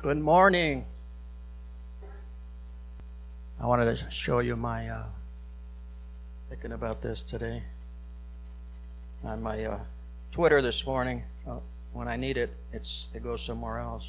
Good morning. I wanted to show you my thinking about this today on my Twitter this morning. When I need it, it goes somewhere else.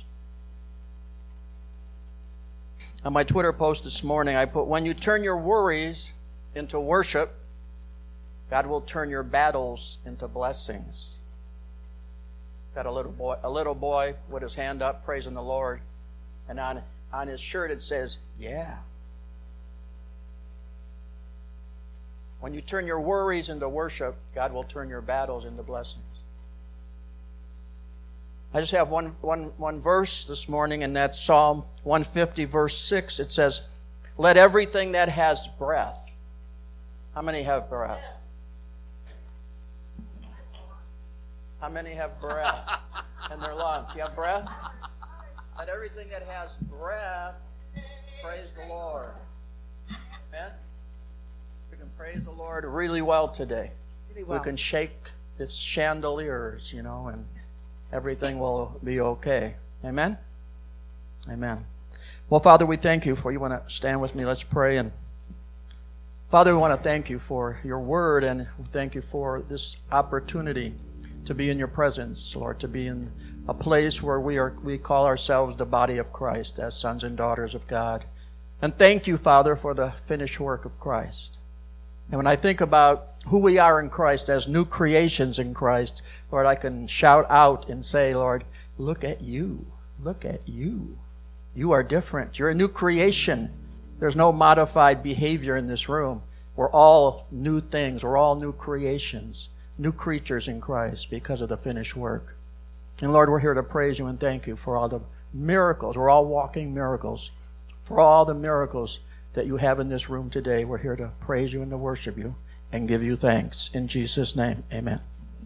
On my Twitter post this morning, I put, when you turn your worries into worship, God will turn your battles into blessings. Got a little boy with his hand up, praising the Lord, and on his shirt it says, "Yeah." When you turn your worries into worship, God will turn your battles into blessings. I just have one verse this morning, and that's Psalm 150, verse 6. It says, "Let everything that has breath." How many have breath? How many have breath in their lungs? You have breath? Let everything that has breath praise the Lord. Amen? We can praise the Lord really well today. Really well. We can shake its chandeliers, and everything will be okay. Amen? Amen. Well, Father, we thank you for, you want to stand with me? Let's pray. And Father, we want to thank you for your word, and we thank you for this opportunity to be in your presence, Lord, to be in a place where we call ourselves the body of Christ as sons and daughters of God. And thank you, Father, for the finished work of Christ. And when I think about who we are in Christ as new creations in Christ, Lord, I can shout out and say, Lord, look at you. Look at you. You are different. You're a new creation. There's no modified behavior in this room. We're all new things. We're all new creations, new creatures in Christ because of the finished work. And Lord, we're here to praise you and thank you for all the miracles. We're all walking miracles. For all the miracles that you have in this room today, we're here to praise you and to worship you and give you thanks. In Jesus' name, amen.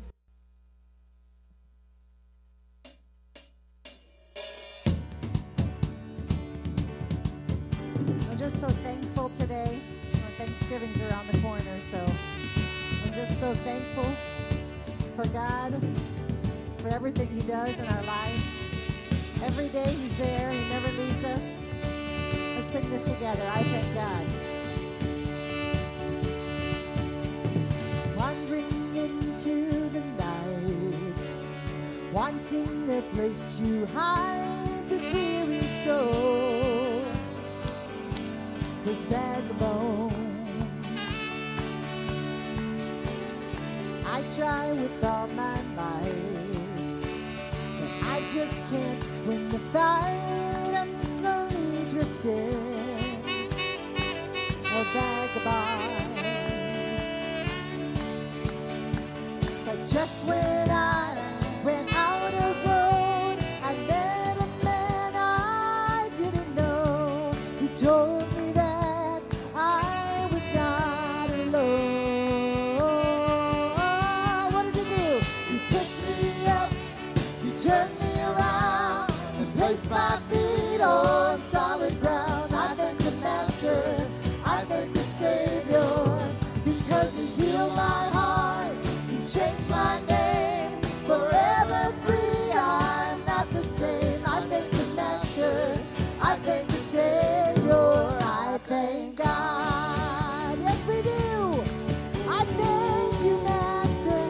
I'm just so thankful today. Thanksgiving's around the corner, so I'm just so thankful for God, for everything He does in our life. Every day He's there. He never leaves us. Let's sing this together. I thank God. Wandering into the night, wanting a place to hide this weary soul, this vagabond. I try with all my might, but I just can't win the fight. I'm slowly drifting, a vagabond. But just when I ran out of road, I met a man I didn't know. He told me that I was not alone. What does he do? He picked me up, he turned me around, and placed my feet on solid ground. I thank the Master, I thank the Savior, because He healed my heart, He changed my name, forever free. I'm not the same. I thank the Master, I thank the Savior, I thank God. Yes, we do. I thank you, Master.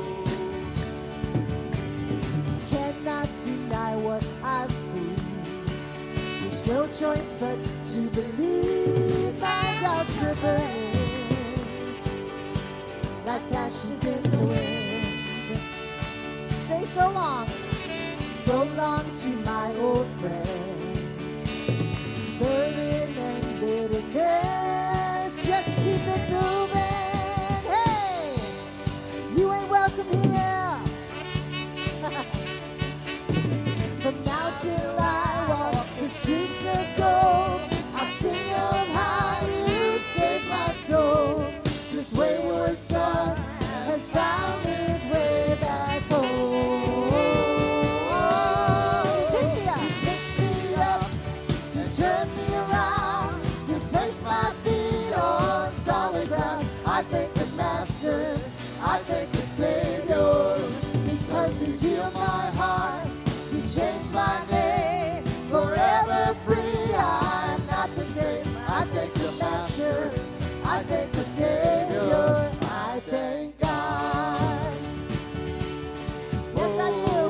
Cannot deny what I've seen. There's no choice but to believe. My doubts are burning like ashes in the wind. Say so long to my old friends. Burden and bitterness, just keep it moving. Hey, you ain't welcome here. From now till I walk the streets of gold, I'll sing of how you saved my soul. This wayward son has found his way back home. He picked me up, he turned me around, he placed my feet on solid ground. I thank the Master, I thank the Savior, because He healed my heart, He changed my Savior. I thank God. Yes, I do.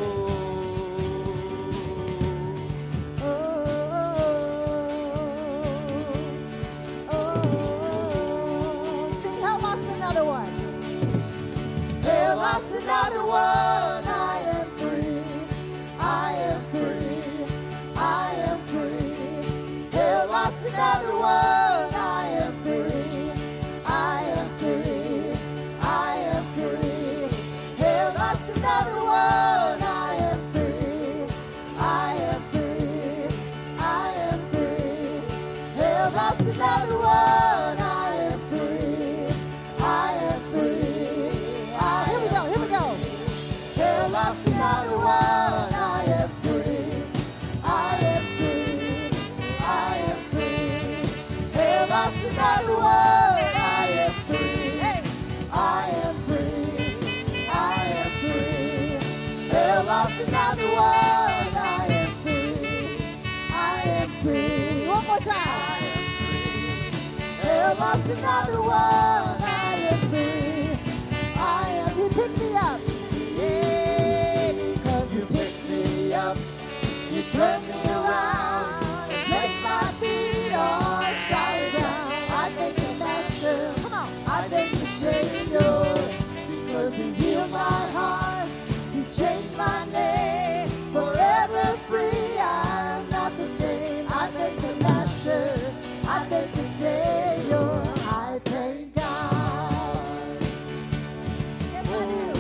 Sing Hell Lost Another One. Hell lost another one. I am free. I am free. I am free. Hell lost another one. I am free. I am free. I am free. Hell lost another one. I am free. I am free. I am free. Hell lost another one. I am free. I am free. Here we go. Here we go. Hell lost another one. I am free. I am free. I am free. Hell lost another one. I am free. I am free. I am free. Hell lost another one. I am free. I am free. One more time. Hell lost another one. I am free. I am. He picked me up. Yeah, because you picked me up. You turned me around. Placed my feet on solid ground. I thank the Master. Come on. I thank the Savior. Because you healed my heart. You changed my name. Forever free. I am not the same. I thank the Master. I thank the Savior. I thank God. Yes, I do.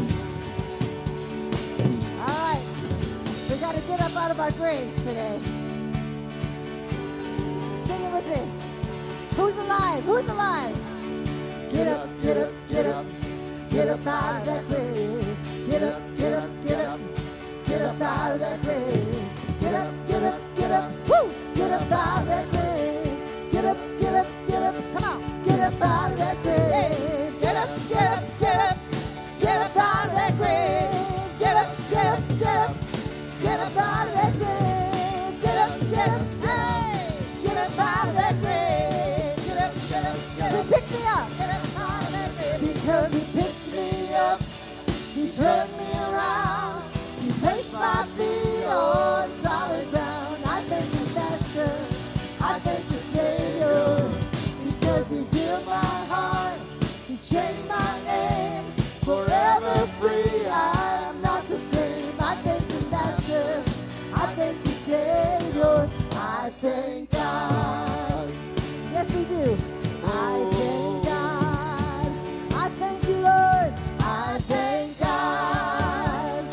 All right. We got to get up out of our graves today. Sing it with me. Who's alive? Who's alive? Get up, get up, get up. Get up out of that grave. Get up, get up, get up. Get up out of that grave. Get up, get up, get up. Woo! Get up out of that grave. Get up, get up, get up. Come on. Get up out of that grave. Get up, get up, get up. Get up out of that grave. Get up, get up, get up. Get up out of that grave. Get up, get up, hey. Get up out of that grave. Get up, get up, get up. He picked me up. Get up out of that grave. Because he picked me up. He turned me around. He placed my feet on solid ground. I thank the Master. I thank the Savior. Because he healed my heart. He changed my name. Forever free. I am not the same. I thank the Master. I thank the Savior. I thank God. Yes, we do. I thank God. I thank you, Lord. I thank God.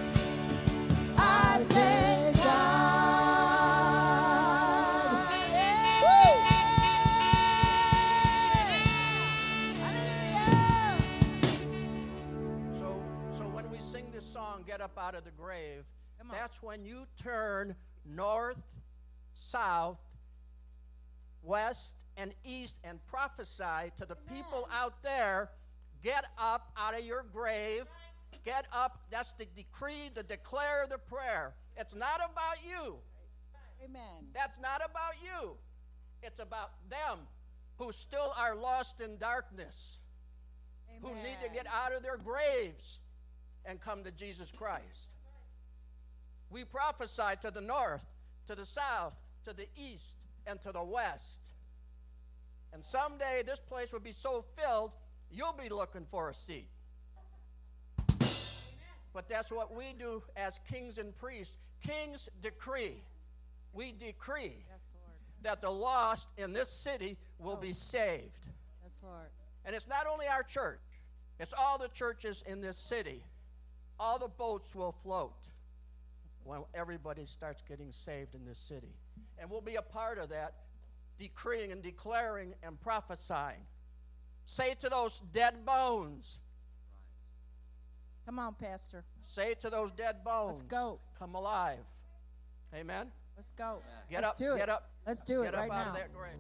I thank God. Woo! So when we sing this song, Get Up Out of the Grave, Come on. that's when you turn north, south, west, and east and prophesy to the people out there, get up out of your grave. Get up. That's the decree, the declare, the prayer. It's not about you. Amen. That's not about you. It's about them who still are lost in darkness, who need to get out of their graves and come to Jesus Christ. We prophesy to the north, to the south, to the east, and to the west. And someday this place will be so filled, you'll be looking for a seat. But that's what we do as kings and priests. Kings decree. We decree that the lost in this city will be saved. Yes, Lord. And it's not only our church. It's all the churches in this city. All the boats will float when everybody starts getting saved in this city. And we'll be a part of that, decreeing and declaring and prophesying. Say to those dead bones. Come on, Pastor. Say to those dead bones. Let's go. Come alive. Amen. Let's go. Get Let's up. do it. Get up. Let's do it Get right up out now. of that grave.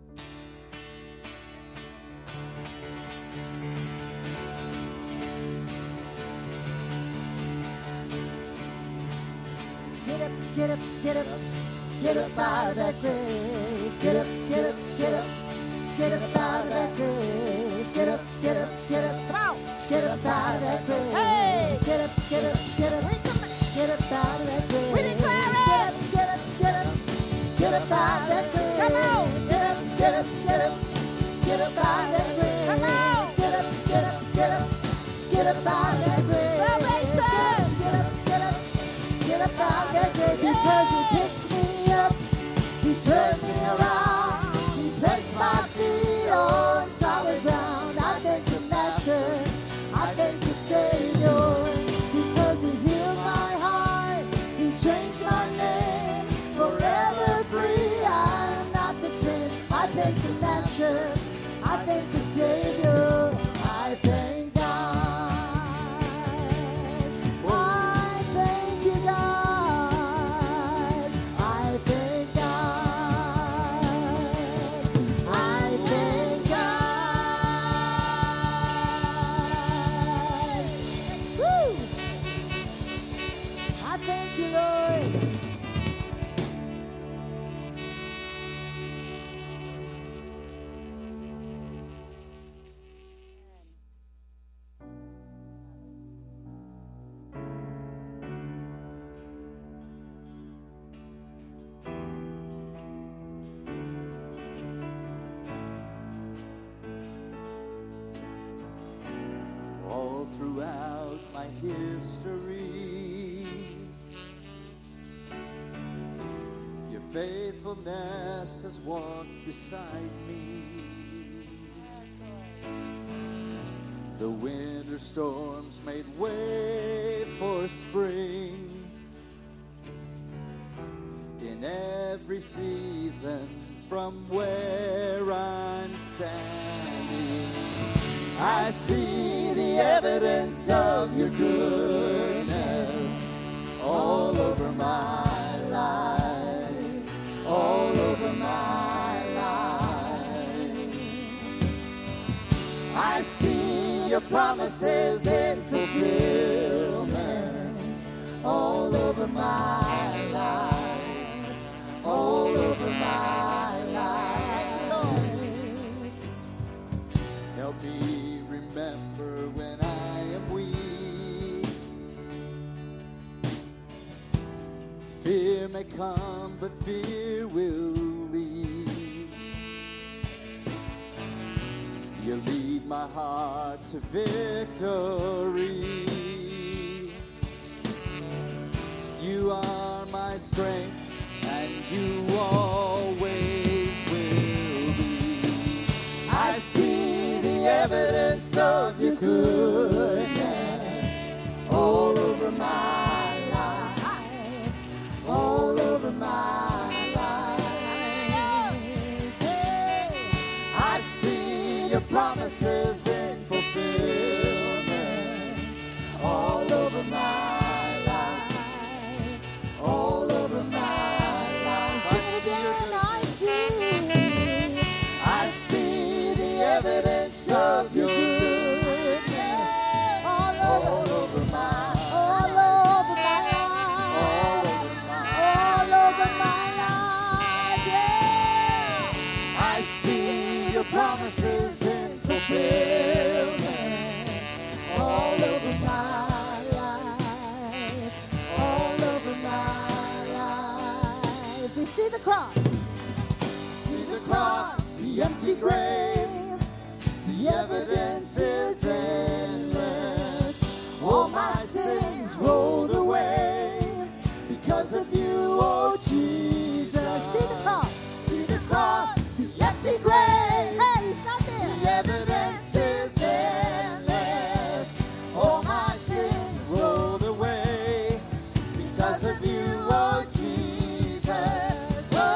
Get up, get up, get up. Get up out of that grave. Get up, get up, get up. Get up out of that grave. Get up, get up, get up. Come on. Get up out of that grave. Hey. Get up, get up, get up. We come- Get up out of that grave. We declare it. Get up, get up, get up out of that grave. Come on. Get up, get up, get up. Get up out of that grave. Come on. Get up, get up, get up. Get up out of that grave. Salvation. Get up, get up, get up out of that grave. Because he picked me up. He turned me around. He placed my feet on solid ground. I thank the Master. I thank the Savior. Because he healed my heart. He changed my name. Forever free. I am not the same. I thank the Master. I thank the Savior. I thank God. I thank you, God. I thank God. I thank God. Woo! I thank you, Lord. All throughout my history, your faithfulness has walked beside me. The winter storms made way for spring. In every season from where I'm standing, I see the evidence of your goodness all over my life, all over my life. I see your promises in fulfillment all over my life, all over my life. Help me remember when I am weak. Fear may come, but fear will leave. You lead my heart to victory. You are my strength, and you always will be. I see the evidence of your goodness all over my life, all over my life. Hey, I see your promises in fulfillment all over my life, all over my life. I see the evidence of your goodness all over my life, all over my life, yeah. I see your promises in fulfillment all over my life, all over my life. We see the cross. See the cross, the empty grave, the evidence is endless. All my sins rolled away because of you, oh Jesus. See the cross. See the cross, the empty grave. Hey, he's not there. The evidence is endless. All my sins rolled away because of you, oh Jesus. Oh,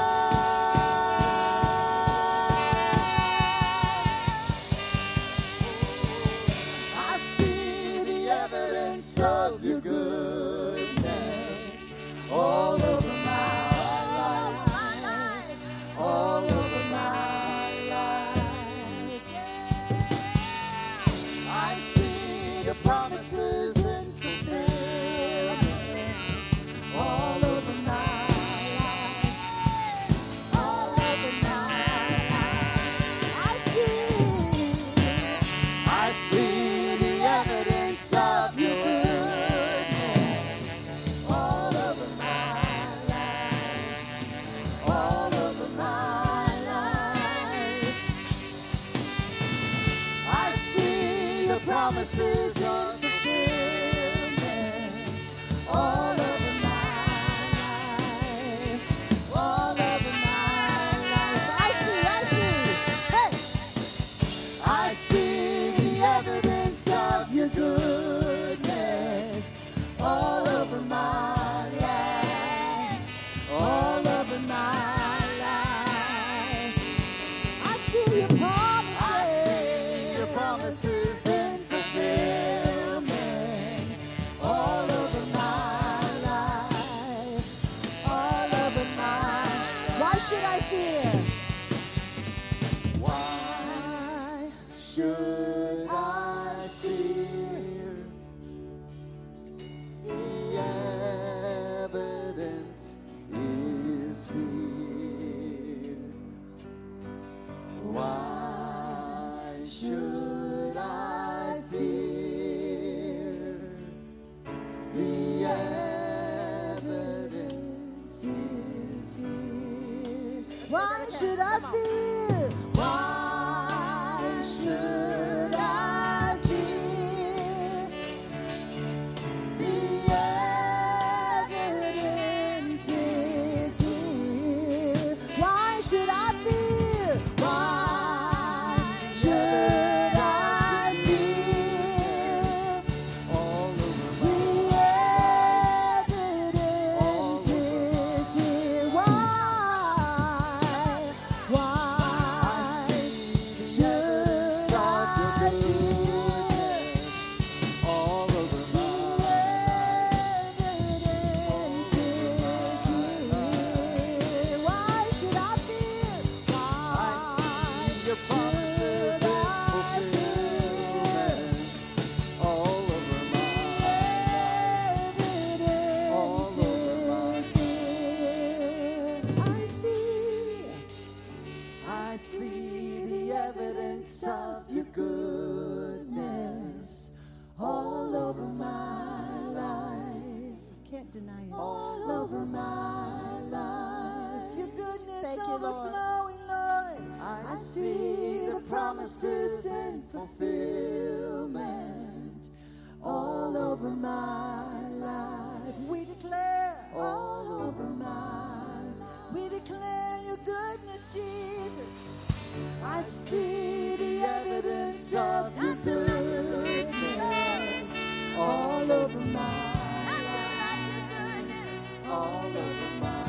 I see the evidence of your goodness all promises in fulfillment all over my life, all over my life. I see. Hey! I see the evidence of your goodness all over my life, all over my life. I see your promises in fulfillment all over my life, all over my. Why should I fear? Why should I fear? The evidence is here. Why should I fear? The evidence is here. Why should I fear? Why should I fear? The evidence is here. Why should I fear? Why should I fear? All over the evidence is here. Why should I fear? All over the evidence is here. Why should I fear? Why your promises in fulfillment all over my evidence all over is here. I see the evidence of your goodness all over my life. I can't deny it. All over my life. Your goodness overflowing, Lord. I see the promises in fulfillment all over my life. We declare all over mine. We declare your goodness, Jesus. I see the evidence of your goodness all over my life, all over my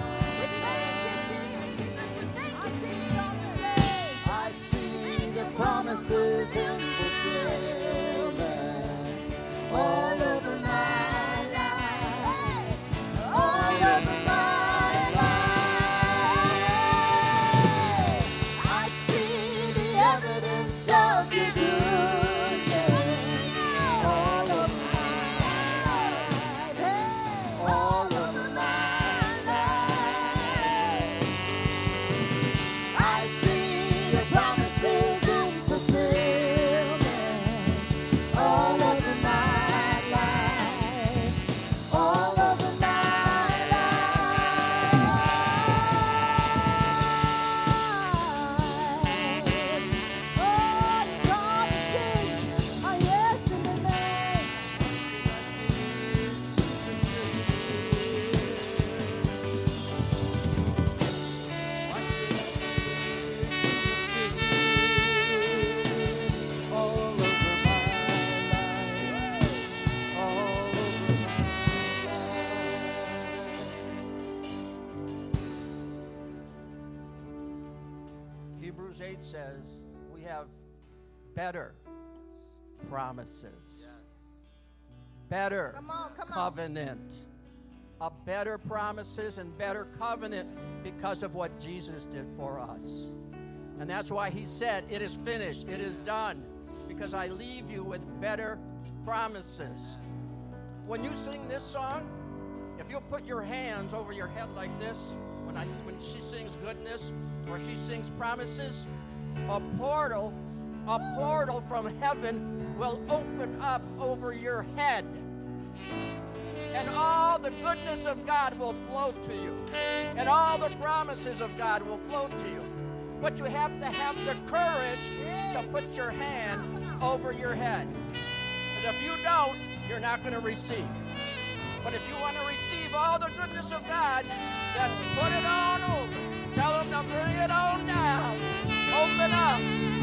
I see the promises in fulfillment all over my life, all over my life. I see the evidence of your goodness all over my life, all over my life. I see the promises in fulfillment all over my life, all over my life. All the promises are yes and amen. All over my life, all over my life. Hebrews 8 says we have better promises. Better Come on. covenant. A better promises and better covenant because of what Jesus did for us. And that's why he said, it is finished, it is done, because I leave you with better promises. When you sing this song, if you'll put your hands over your head like this, when she sings goodness or she sings promises, a portal from heaven will open up over your head. And all the goodness of God will flow to you. And all the promises of God will flow to you. But you have to have the courage to put your hand over your head. if you don't, you're not going to receive. But if you want to receive all the goodness of God, then put it on over. Tell him to bring it on down. Open up.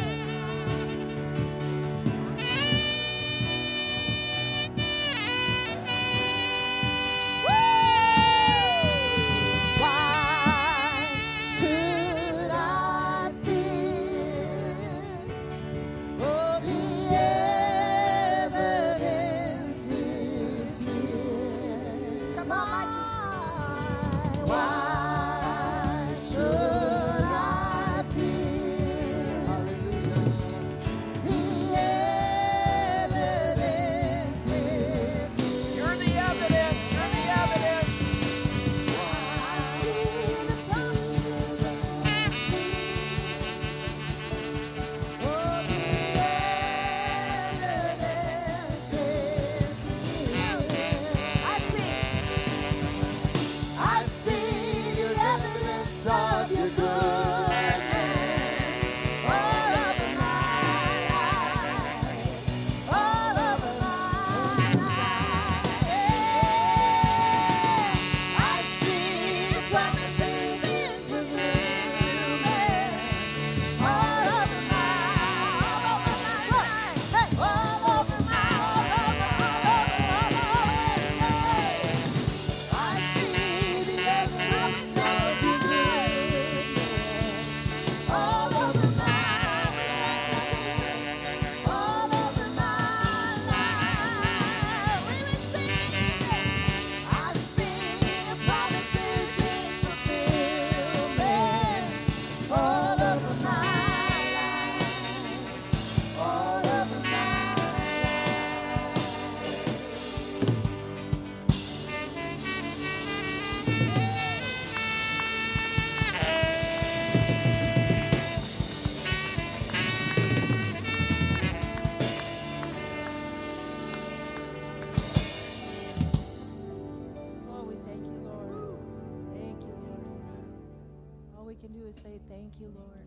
Say thank you, Lord.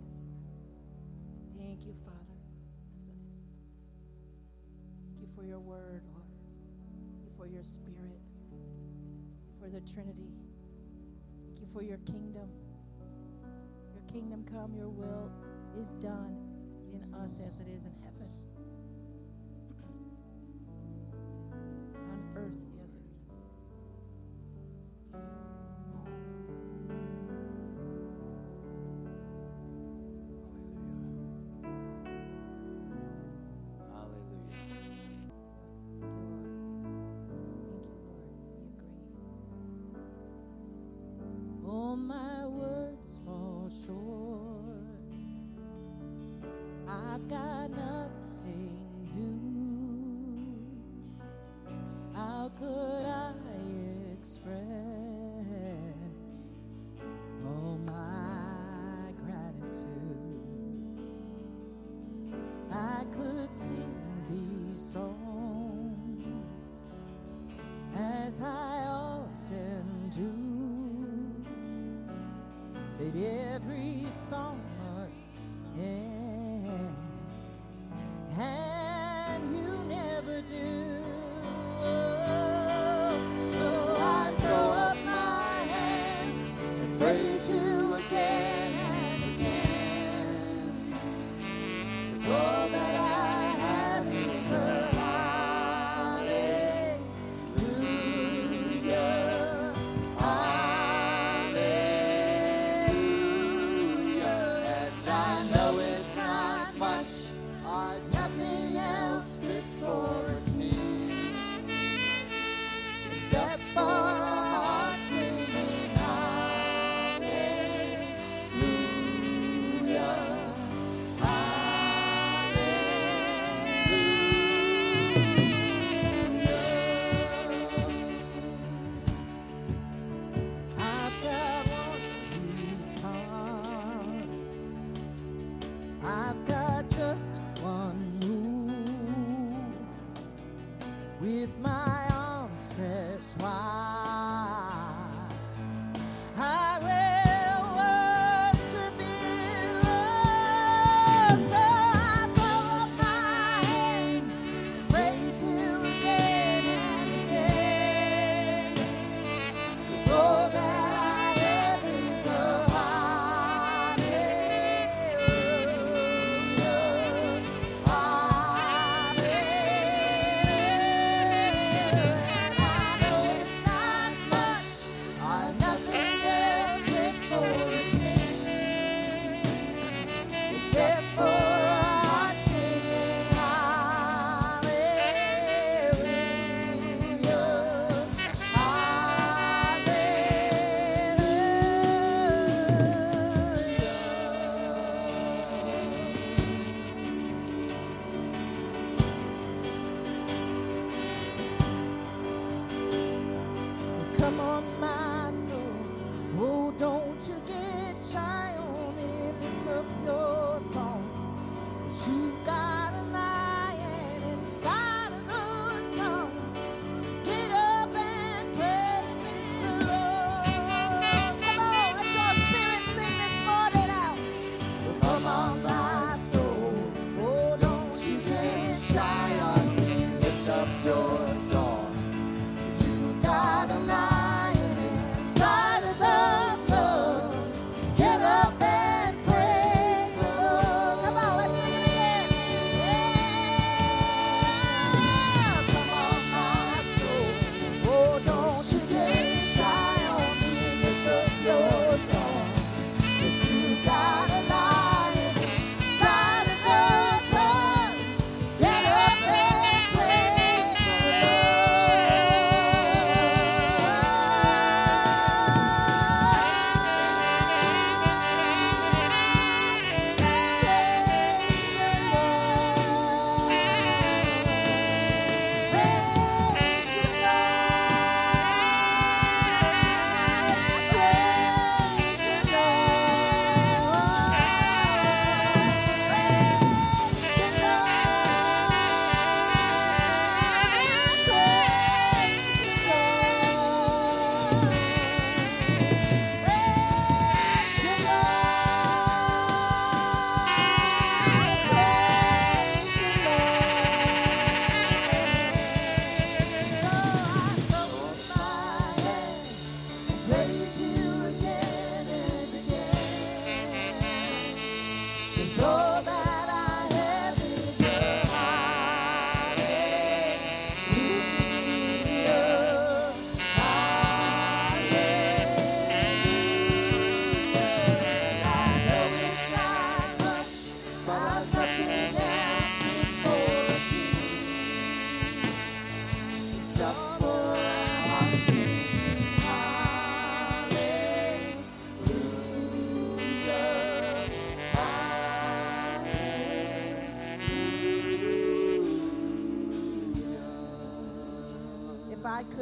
Thank you, Father. Thank you for your word, Lord. Thank you for your spirit, for the Trinity. Thank you for your kingdom. Your kingdom come, your will is done in us as it is in heaven. On earth as it is. I've got nothing new. How could I express all my gratitude? I could sing these songs as I often do, but every song must end. And you never do. So I throw up my hands and praise you again and again. 'Cause all that I have is a hallelujah, hallelujah. And I know it's not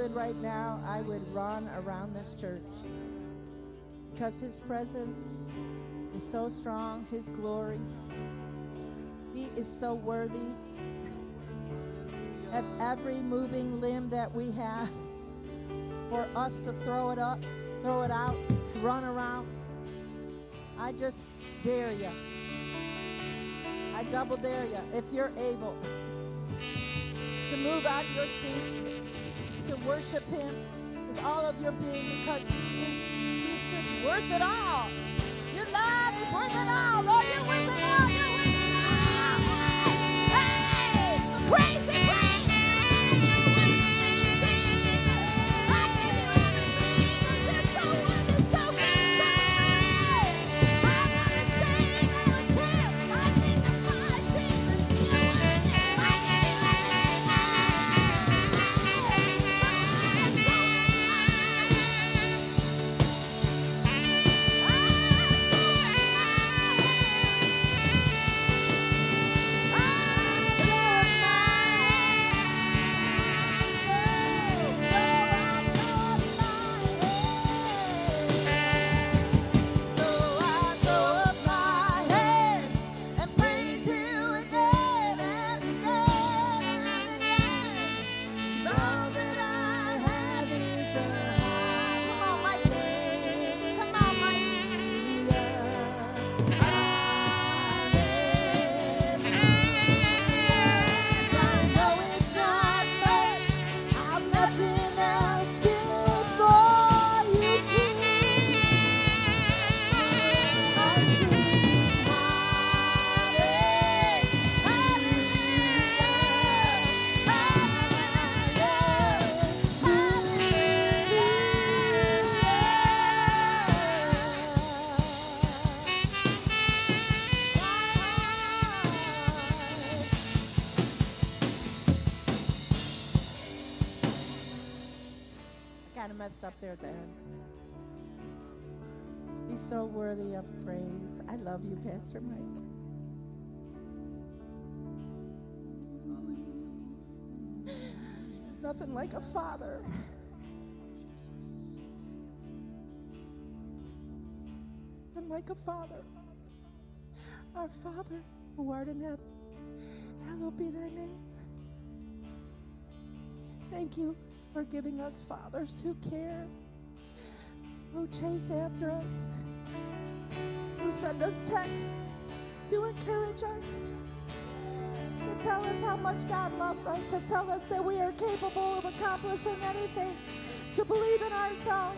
could right now, I would run around this church because his presence is so strong, his glory. He is so worthy of every moving limb that we have. For us to throw it up, throw it out, run around. I just dare you. I double dare you. If you're able to move out of your seat, to worship him with all of your being, because he's just worth it all. Your love is worth it all. Lord, you're worth it all. You're worth it all. Hey, crazy praise. Messed up there at the end. He's so worthy of praise. I love you, Pastor Mike. There's nothing like a father. Nothing like a father. Our Father who art in heaven, hallowed be thy name. Thank you for giving us fathers who care, who chase after us, who send us texts to encourage us, to tell us how much God loves us, to tell us that we are capable of accomplishing anything, to believe in ourselves.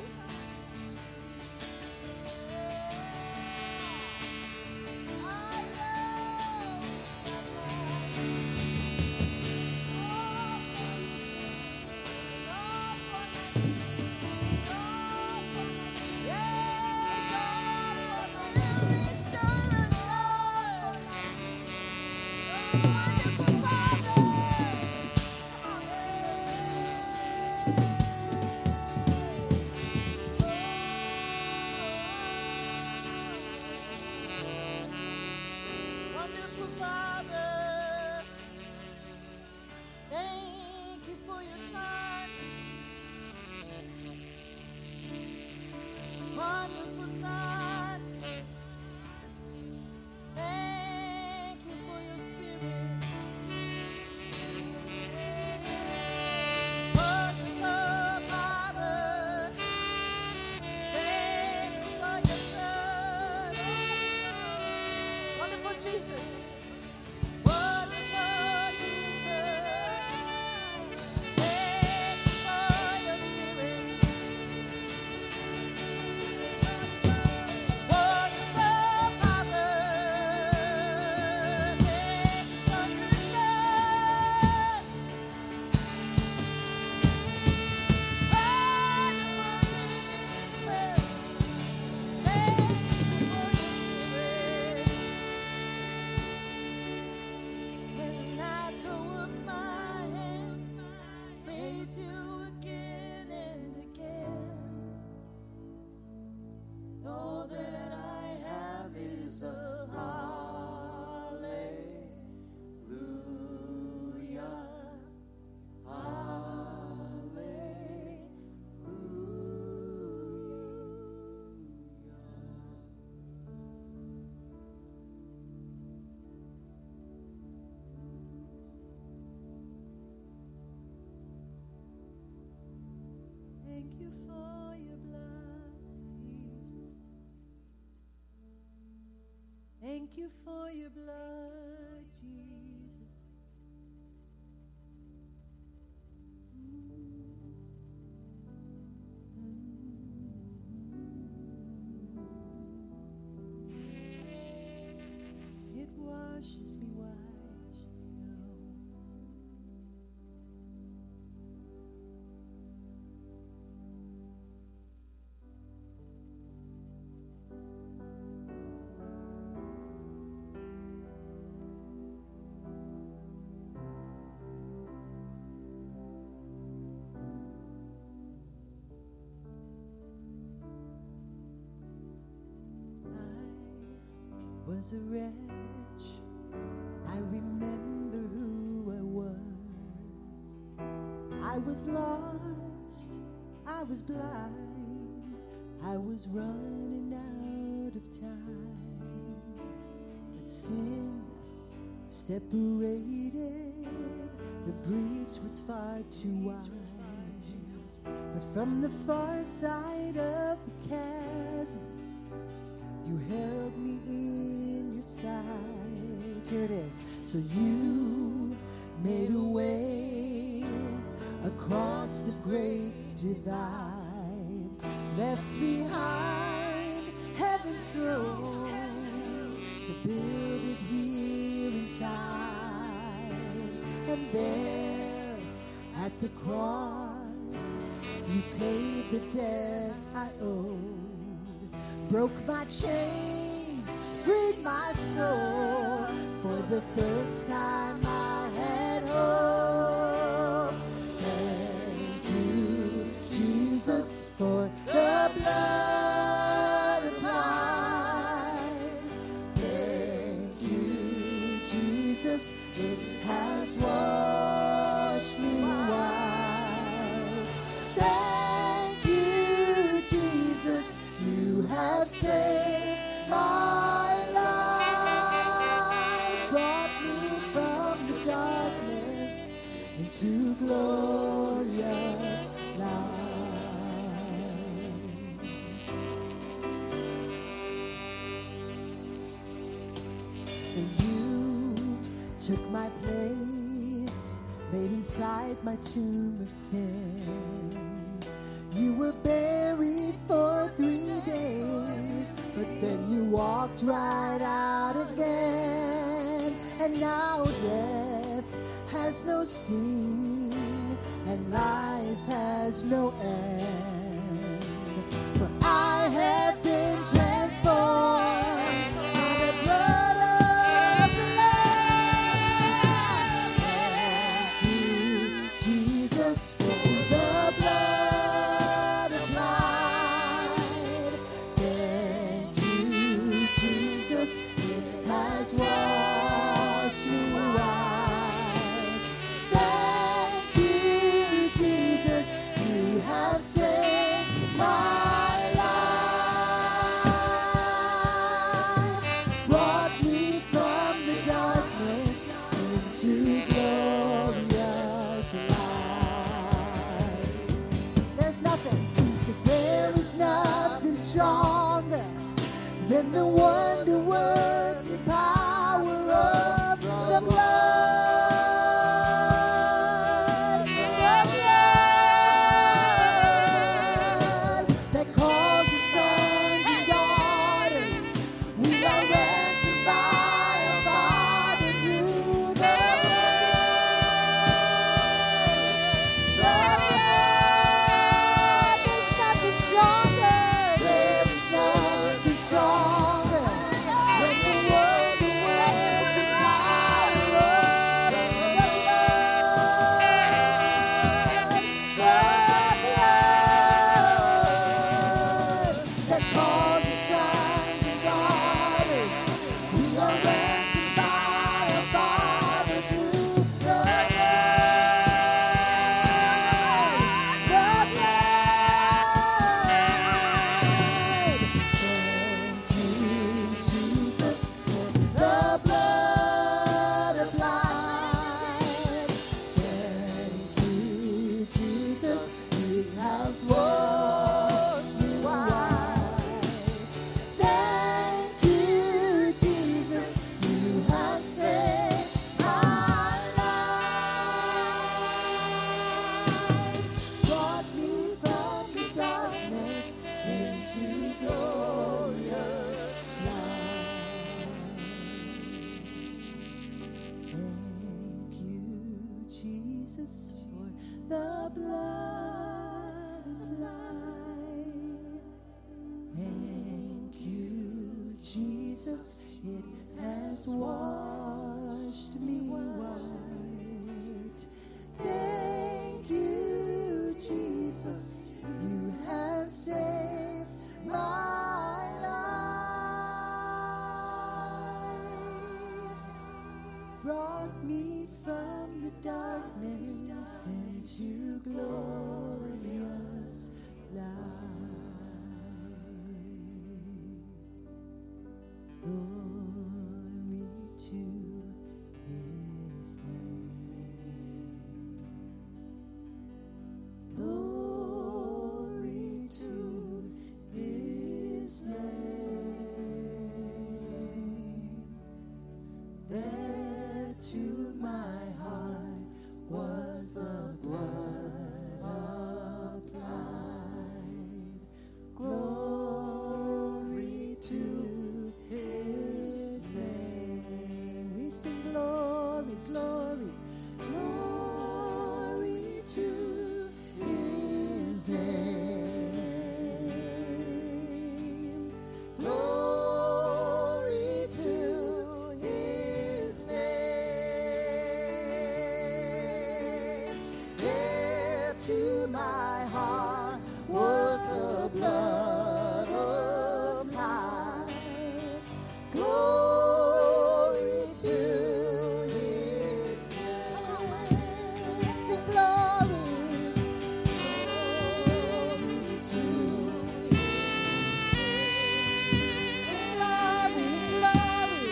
Hallelujah. Thank you for your blood, Jesus. It washes me white as snow. I was a wretch. I remember who I was. I was lost. I was blind. I was running out of time. But sin separated. The breach was far too wide. But from the far side of the chasm, you held me in your sight. Here it is. So you made a way across the great divide, left behind heaven's throne to build it here inside. And there at the cross, you paid the debt I owed. Broke my chains, freed my soul. For the first time I had hope. Thank you, Jesus, for the blood applied. Thank you, Jesus, it has washed me white. Thank you, Jesus, you have saved my life, brought me from the darkness into glorious light. So you took my place, laid inside my tomb of sin. You were buried for 3 days, but then you walked right out again. And now death has no sting, and life has no end. For I have been transformed by the blood of the Lamb. Thank you, Jesus, for the blood applied. Thank you, Jesus, it has washed me white. Thank you, Jesus, you have saved my life, brought me from the darkness into glorious light. There's nothing, 'cause there is nothing stronger than the wonder-working power of the blood. The blood that calls us sons and daughters. We are ransomed by our Father through the blood. There's nothing stronger. There is nothing stronger than the wonder-working power of the blood. The blood that calls us sons and daughters. We are ransomed by our Father through the blood. The blood. Thank you, Jesus, for the blood applied. Thank you, Jesus, it has washed me white. glorious light. Thank you, Jesus, for the blood applied. Thank you, Jesus, it has washed me white. Thank you, Jesus, you have saved my life. Brought me from the darkness into glorious light. Glory to His name. Glory to His name. There to my heart was the blood applied. Glory to His name. We sing glory, glory, glory to His name. Glory to His name. There to my heart was the blood applied. Glory to His name. Sing glory, glory to His name. Sing glory, glory,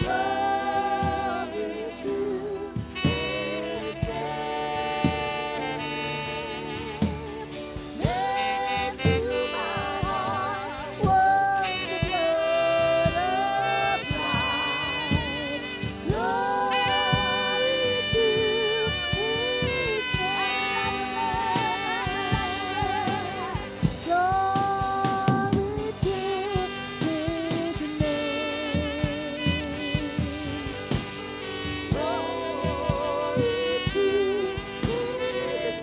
glory to His name. There to my heart was the blood applied. Glory to His name. Glory to His name. Glory to His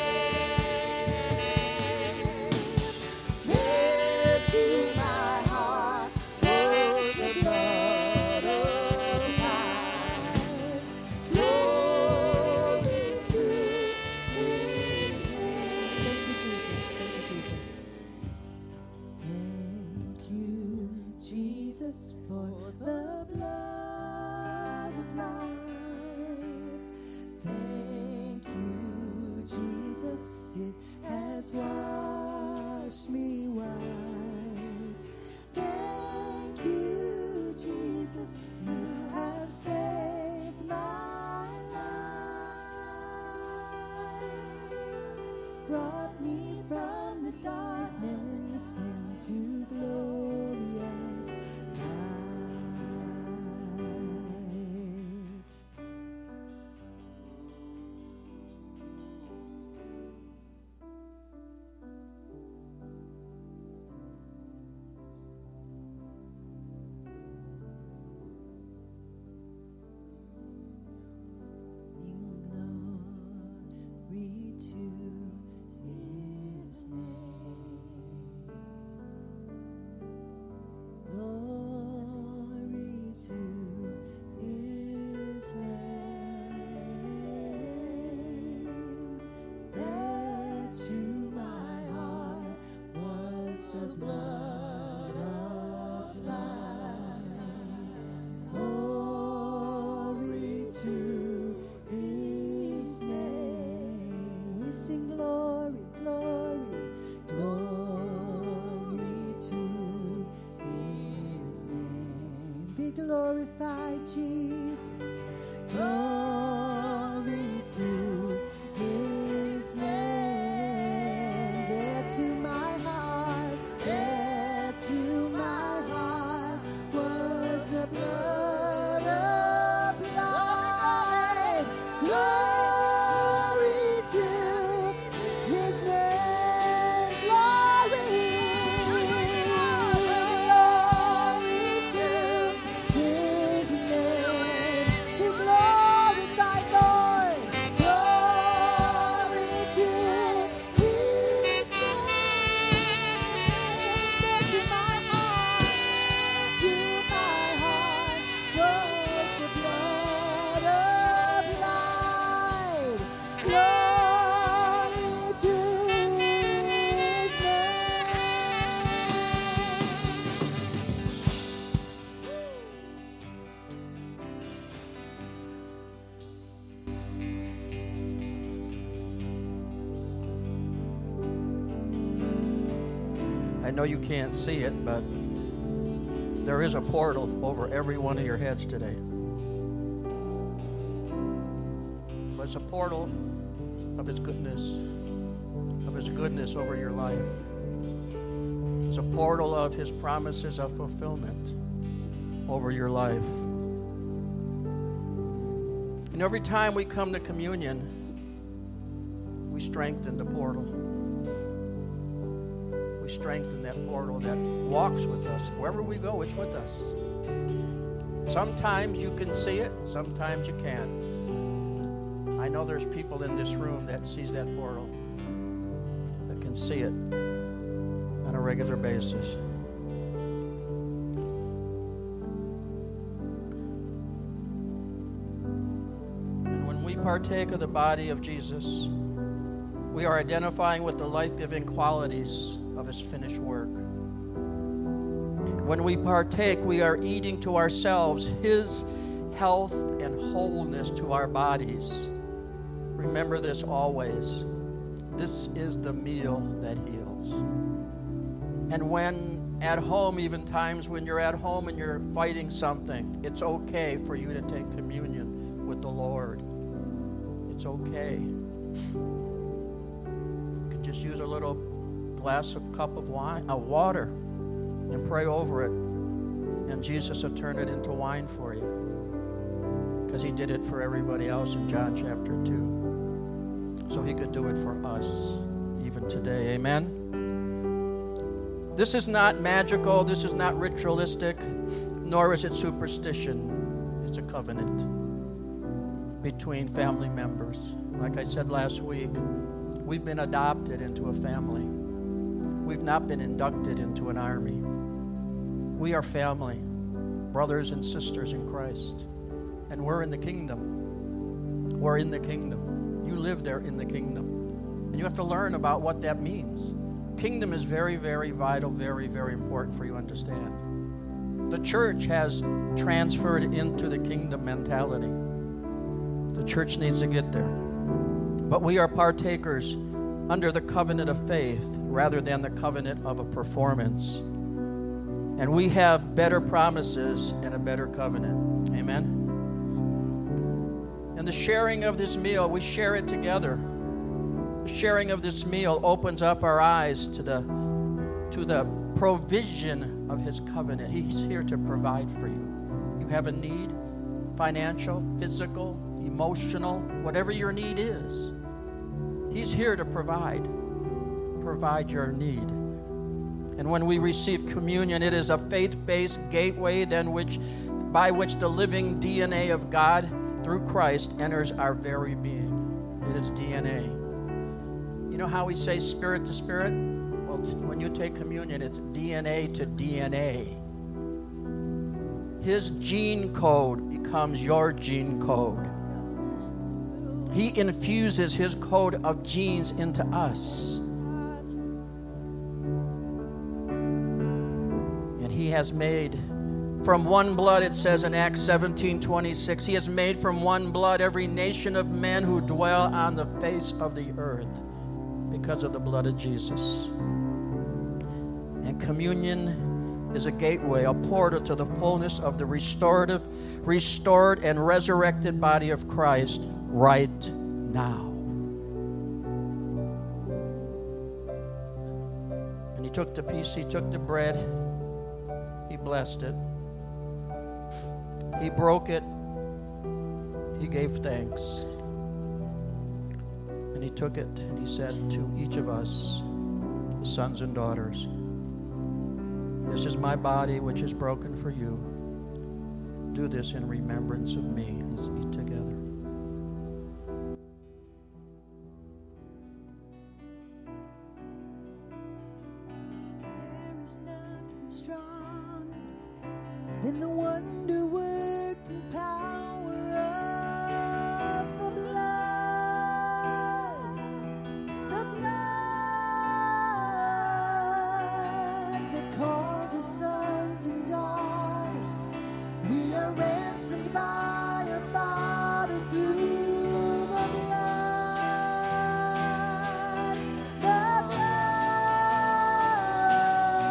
name. There to my heart was the blood applied. Glory to His name. Thank you, Jesus. Thank you, Jesus. Thank you, Jesus, for the blood applied. Thank you, Jesus, it has washed me white. Thank you, Jesus, you have saved my life. Brought me from the darkness into glorious light. glorified, Jesus. Glory to His name. There to my heart, there to my heart was the blood applied. Glory to His name. Glory. I know you can't see it, but there is a portal over every one of your heads today. But it's a portal of His goodness over your life. It's a portal of His promises of fulfillment over your life. And every time we come to communion, we strengthen the portal. We strengthen that portal that walks with us. Wherever we go, it's with us. Sometimes you can see it, sometimes you can't. I know there's people in this room that sees that portal, that can see it on a regular basis. And when we partake of the body of Jesus, we are identifying with the life-giving qualities of His finished work. When we partake, we are eating to ourselves His health and wholeness to our bodies. Remember this always. This is the meal that heals. And when at home, even times when you're at home and you're fighting something, it's okay for you to take communion with the Lord. It's okay. You can just use a little glass of cup of water and pray over it, and Jesus will turn it into wine for you, because He did it for everybody else in John chapter 2. So He could do it for us even today. Amen? This is not magical. This is not ritualistic, nor is it superstition. It's a covenant between family members. Like I said last week, we've been adopted into a family. We've not been inducted into an army. We are family, brothers and sisters in Christ. And we're in the kingdom. We're in the kingdom. You live there in the kingdom. And you have to learn about what that means. Kingdom is very, very vital, very, very important for you to understand. The church has transferred into the kingdom mentality. The church needs to get there. But we are partakers under the covenant of faith rather than the covenant of a performance. And we have better promises and a better covenant. Amen? And the sharing of this meal, we share it together. The sharing of this meal opens up our eyes to the provision of His covenant. He's here to provide for you. You have a need, financial, physical, emotional, whatever your need is. He's here to provide your need. And when we receive communion, it is a faith-based gateway by which the living DNA of God through Christ enters our very being. It is DNA. You know how we say spirit to spirit? Well, when you take communion, it's DNA to DNA. His gene code becomes your gene code. He infuses His code of genes into us. And He has made from one blood, it says in Acts 17:26, He has made from one blood every nation of men who dwell on the face of the earth because of the blood of Jesus. And communion is a gateway, a portal to the fullness of the restored and resurrected body of Christ right now. And He took the piece, He took the bread, He blessed it, He broke it, He gave thanks, and He took it and He said to each of us, His sons and daughters, this is my body which is broken for you. Do this in remembrance of me. Let's eat together. There is nothing stronger than the wonder-working power of the blood. The blood that calls us sons and daughters. We are ransomed by our Father through the blood. The blood.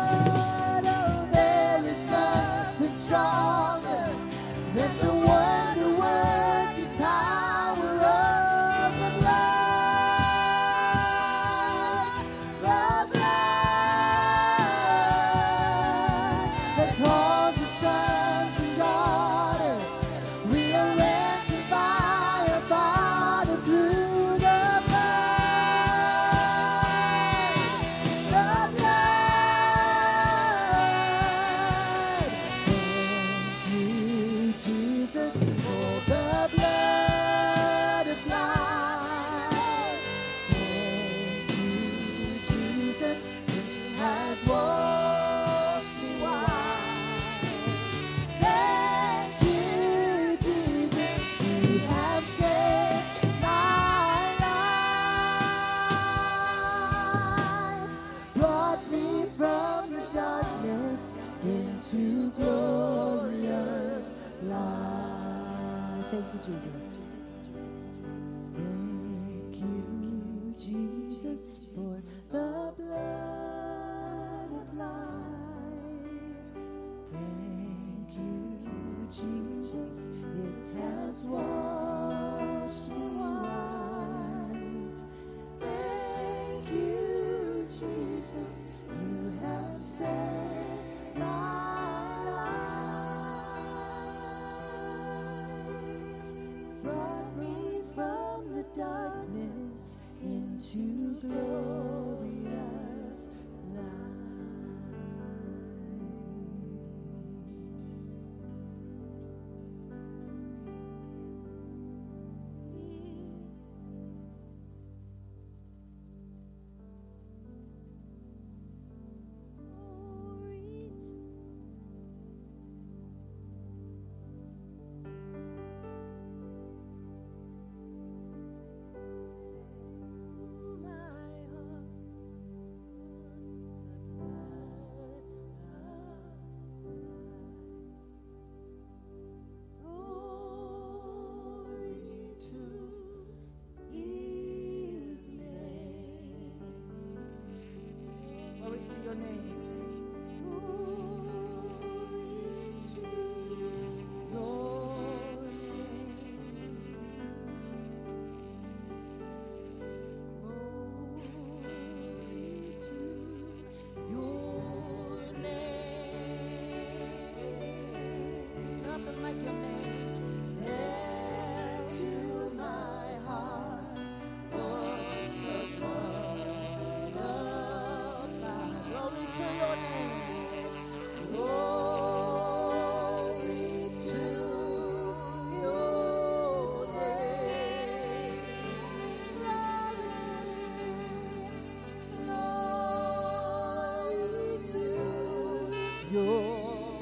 to glorious light. Thank you, Jesus. Thank you, Jesus, for the blood of life. Thank you, Jesus, it has washed me white. Thank you, Jesus, you have set my life, brought me from the darkness into glorious light. Glory to your name. Nothing like your name. There to my heart was the blood of life. Glory to your name. Glory to your name. Sing glory to your name.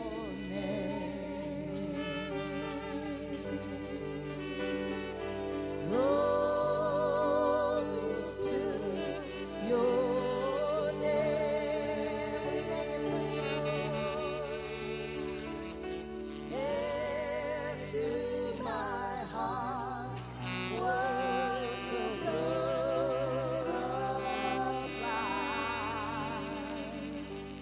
Glory to your name. We make it personal. There to my heart was the blood of life.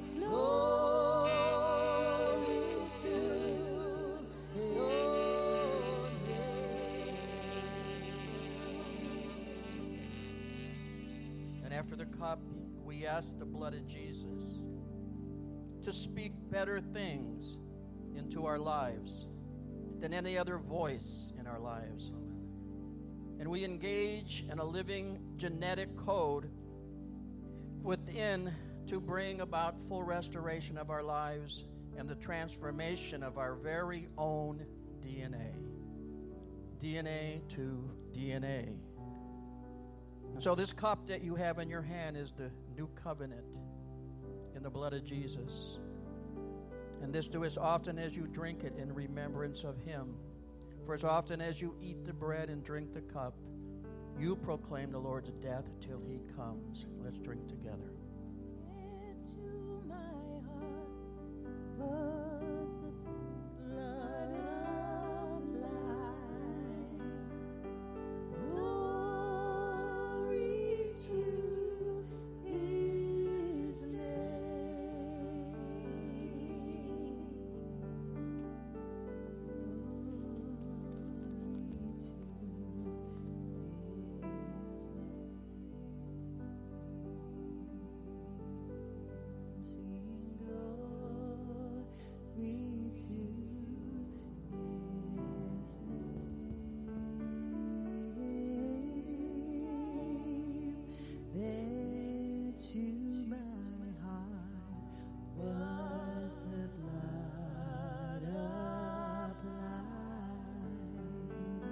Glory to your name. And after the cup, we ask the blood of Jesus to speak better things into our lives than any other voice in our lives. And we engage in a living genetic code within to bring about full restoration of our lives and the transformation of our very own DNA. DNA to DNA. And so this cup that you have in your hand is the new covenant in the blood of Jesus. And this do as often as you drink it in remembrance of him. For as often as you eat the bread and drink the cup, you proclaim the Lord's death till he comes. Let's drink together. To my heart was the blood of life. Glory to his name. Glory to his name. Sing glory to his name. There to my heart was the blood of life.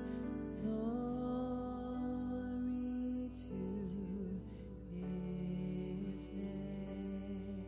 Glory to his name.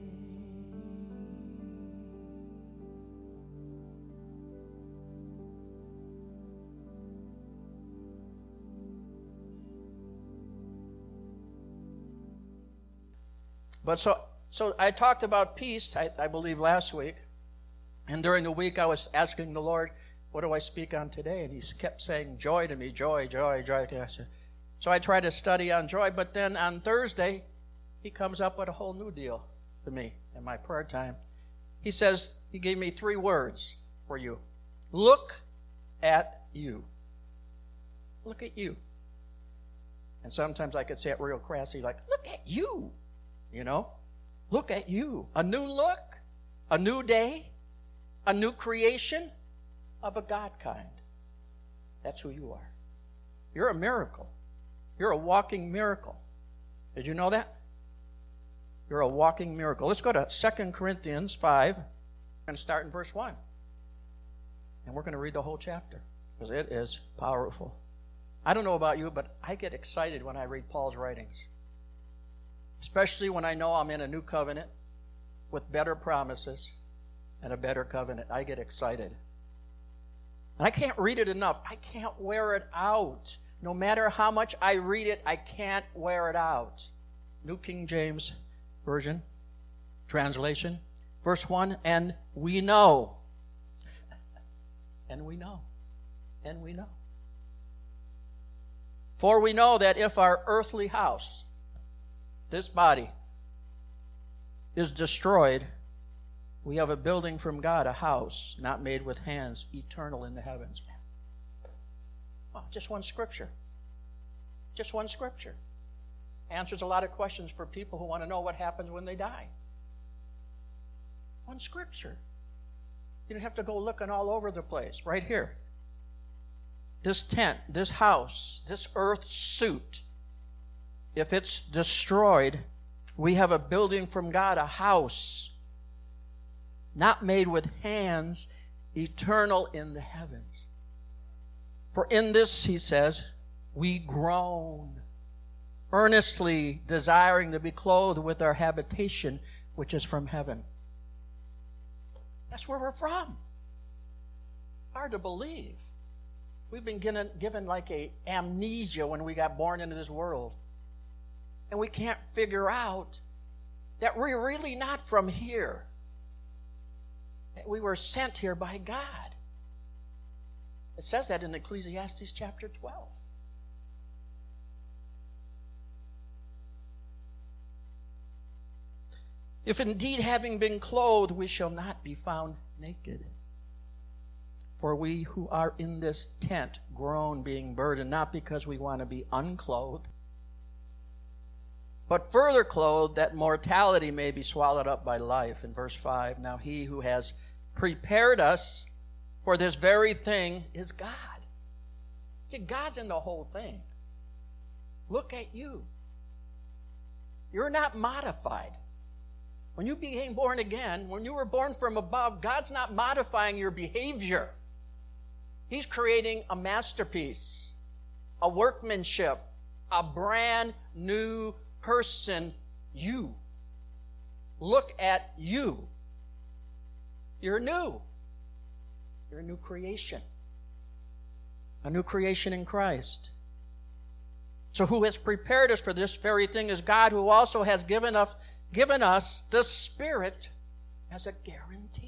But so I talked about peace, I believe, last week. And during the week, I was asking the Lord, what do I speak on today? And he kept saying joy to me, joy, joy, joy. So I tried to study on joy, but then on Thursday, he comes up with a whole new deal to me in my prayer time. He says, he gave me 3 words for you. Look at you. Look at you. And sometimes I could say it real crassy, like, look at you. You know? Look at you. A new look, a new day, a new creation of a God kind. That's who you are. You're a miracle. You're a walking miracle. Did you know that? You're a walking miracle. Let's go to 2 Corinthians 5 and start in verse 1. And we're going to read the whole chapter because it is powerful. I don't know about you, but I get excited when I read Paul's writings, especially when I know I'm in a new covenant with better promises and a better covenant. I get excited. And I can't read it enough. I can't wear it out. No matter how much I read it, I can't wear it out. New King James Version, translation, verse 1, and we know. And we know. And we know. For we know that if our earthly house, this body, is destroyed, we have a building from God, a house not made with hands, eternal in the heavens. Well, just one scripture. Just one scripture. Answers a lot of questions for people who want to know what happens when they die. One scripture. You don't have to go looking all over the place. Right here. This tent, this house, this earth suit, if it's destroyed, we have a building from God, a house, not made with hands, eternal in the heavens. For in this, he says, we groan, earnestly desiring to be clothed with our habitation, which is from heaven. That's where we're from. Hard to believe. We've been given like a amnesia when we got born into this world. And we can't figure out that we're really not from here. That we were sent here by God. It says that in Ecclesiastes chapter 12. If indeed having been clothed, we shall not be found naked. For we who are in this tent groan, being burdened, not because we want to be unclothed, but further clothed, that mortality may be swallowed up by life. In verse 5, now he who has prepared us for this very thing is God. See, God's in the whole thing. Look at you. You're not modified. When you became born again, when you were born from above, God's not modifying your behavior. He's creating a masterpiece, a workmanship, a brand new person, you. Look at you. You're new. You're a new creation. A new creation in Christ. So who has prepared us for this very thing is God, who also has given us the Spirit as a guarantee.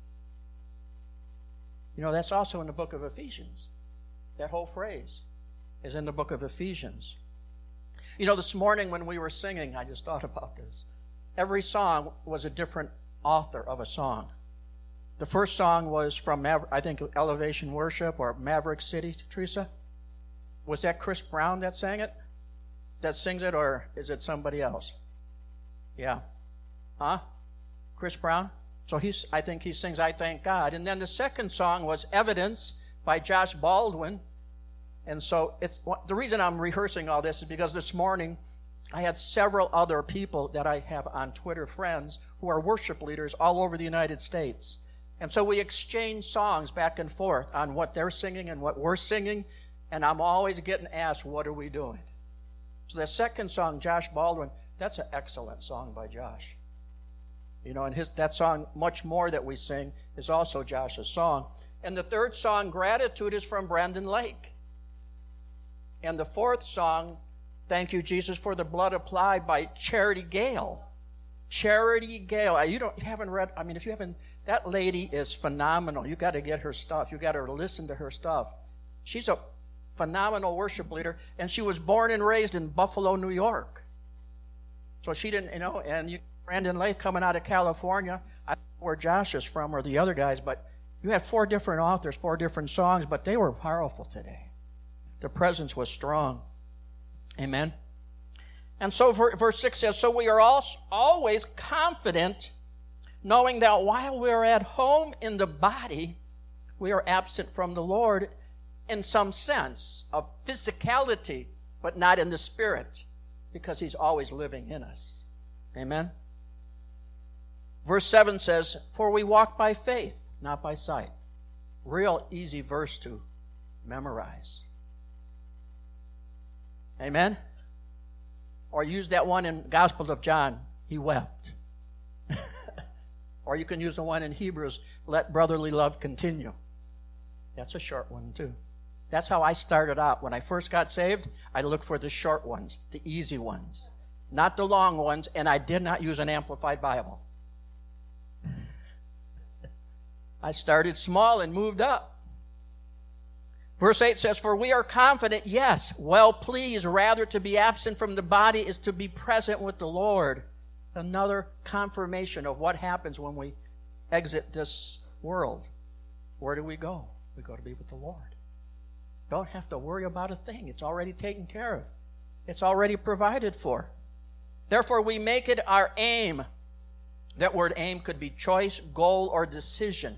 You know, that's also in the book of Ephesians. That whole phrase is in the book of Ephesians. You know, this morning when we were singing, I just thought about this. Every song was a different author of a song. The first song was from, I think, Elevation Worship or Maverick City, Teresa. Was that Chris Brown that sang it? That sings it, or is it somebody else? Yeah. Huh? Chris Brown? So I think he sings I Thank God. And then the second song was Evidence by Josh Baldwin. And so the reason I'm rehearsing all this is because this morning I had several other people that I have on Twitter, friends, who are worship leaders all over the United States. And so we exchange songs back and forth on what they're singing and what we're singing. And I'm always getting asked, what are we doing? So the second song, Josh Baldwin, that's an excellent song by Josh. You know, and that song, Much More, that we sing, is also Josh's song. And the third song, Gratitude, is from Brandon Lake. And the fourth song, Thank You, Jesus, for the Blood Applied, by Charity Gale. Charity Gale. You haven't read, if you haven't, that lady is phenomenal. You got to get her stuff. You got to listen to her stuff. She's a phenomenal worship leader, and she was born and raised in Buffalo, New York. So she didn't, and Brandon Lake coming out of California. I don't know where Josh is from or the other guys, but you had 4 different authors, 4 different songs, but they were powerful today. The presence was strong. Amen. And so verse 6 says, so we are always confident, knowing that while we are at home in the body, we are absent from the Lord in some sense of physicality, but not in the spirit, because he's always living in us. Amen. Verse 7 says, for we walk by faith, not by sight. Real easy verse to memorize. Amen. Or use that one in Gospel of John, he wept. Or you can use the one in Hebrews, let brotherly love continue. That's a short one too. That's how I started out. When I first got saved, I looked for the short ones, the easy ones, not the long ones, and I did not use an Amplified Bible. I started small and moved up. Verse 8 says, for we are confident, yes, well pleased, rather to be absent from the body is to be present with the Lord. Another confirmation of what happens when we exit this world. Where do we go? We go to be with the Lord. Don't have to worry about a thing. It's already taken care of. It's already provided for. Therefore, we make it our aim. That word aim could be choice, goal, or decision.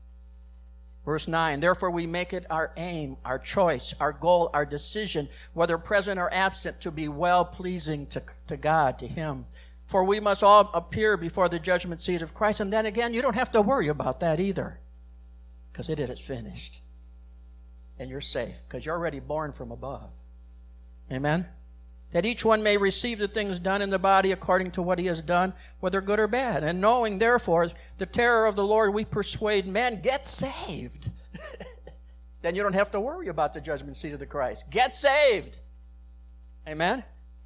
Verse 9, therefore we make it our aim, our choice, our goal, our decision, whether present or absent, to be well-pleasing to God, to Him. For we must all appear before the judgment seat of Christ. And then again, you don't have to worry about that either, because it is finished. And you're safe, because you're already born from above. Amen? That each one may receive the things done in the body according to what he has done, whether good or bad. And knowing, therefore, the terror of the Lord, we persuade men, get saved. Then you don't have to worry about the judgment seat of the Christ. Get saved. Amen?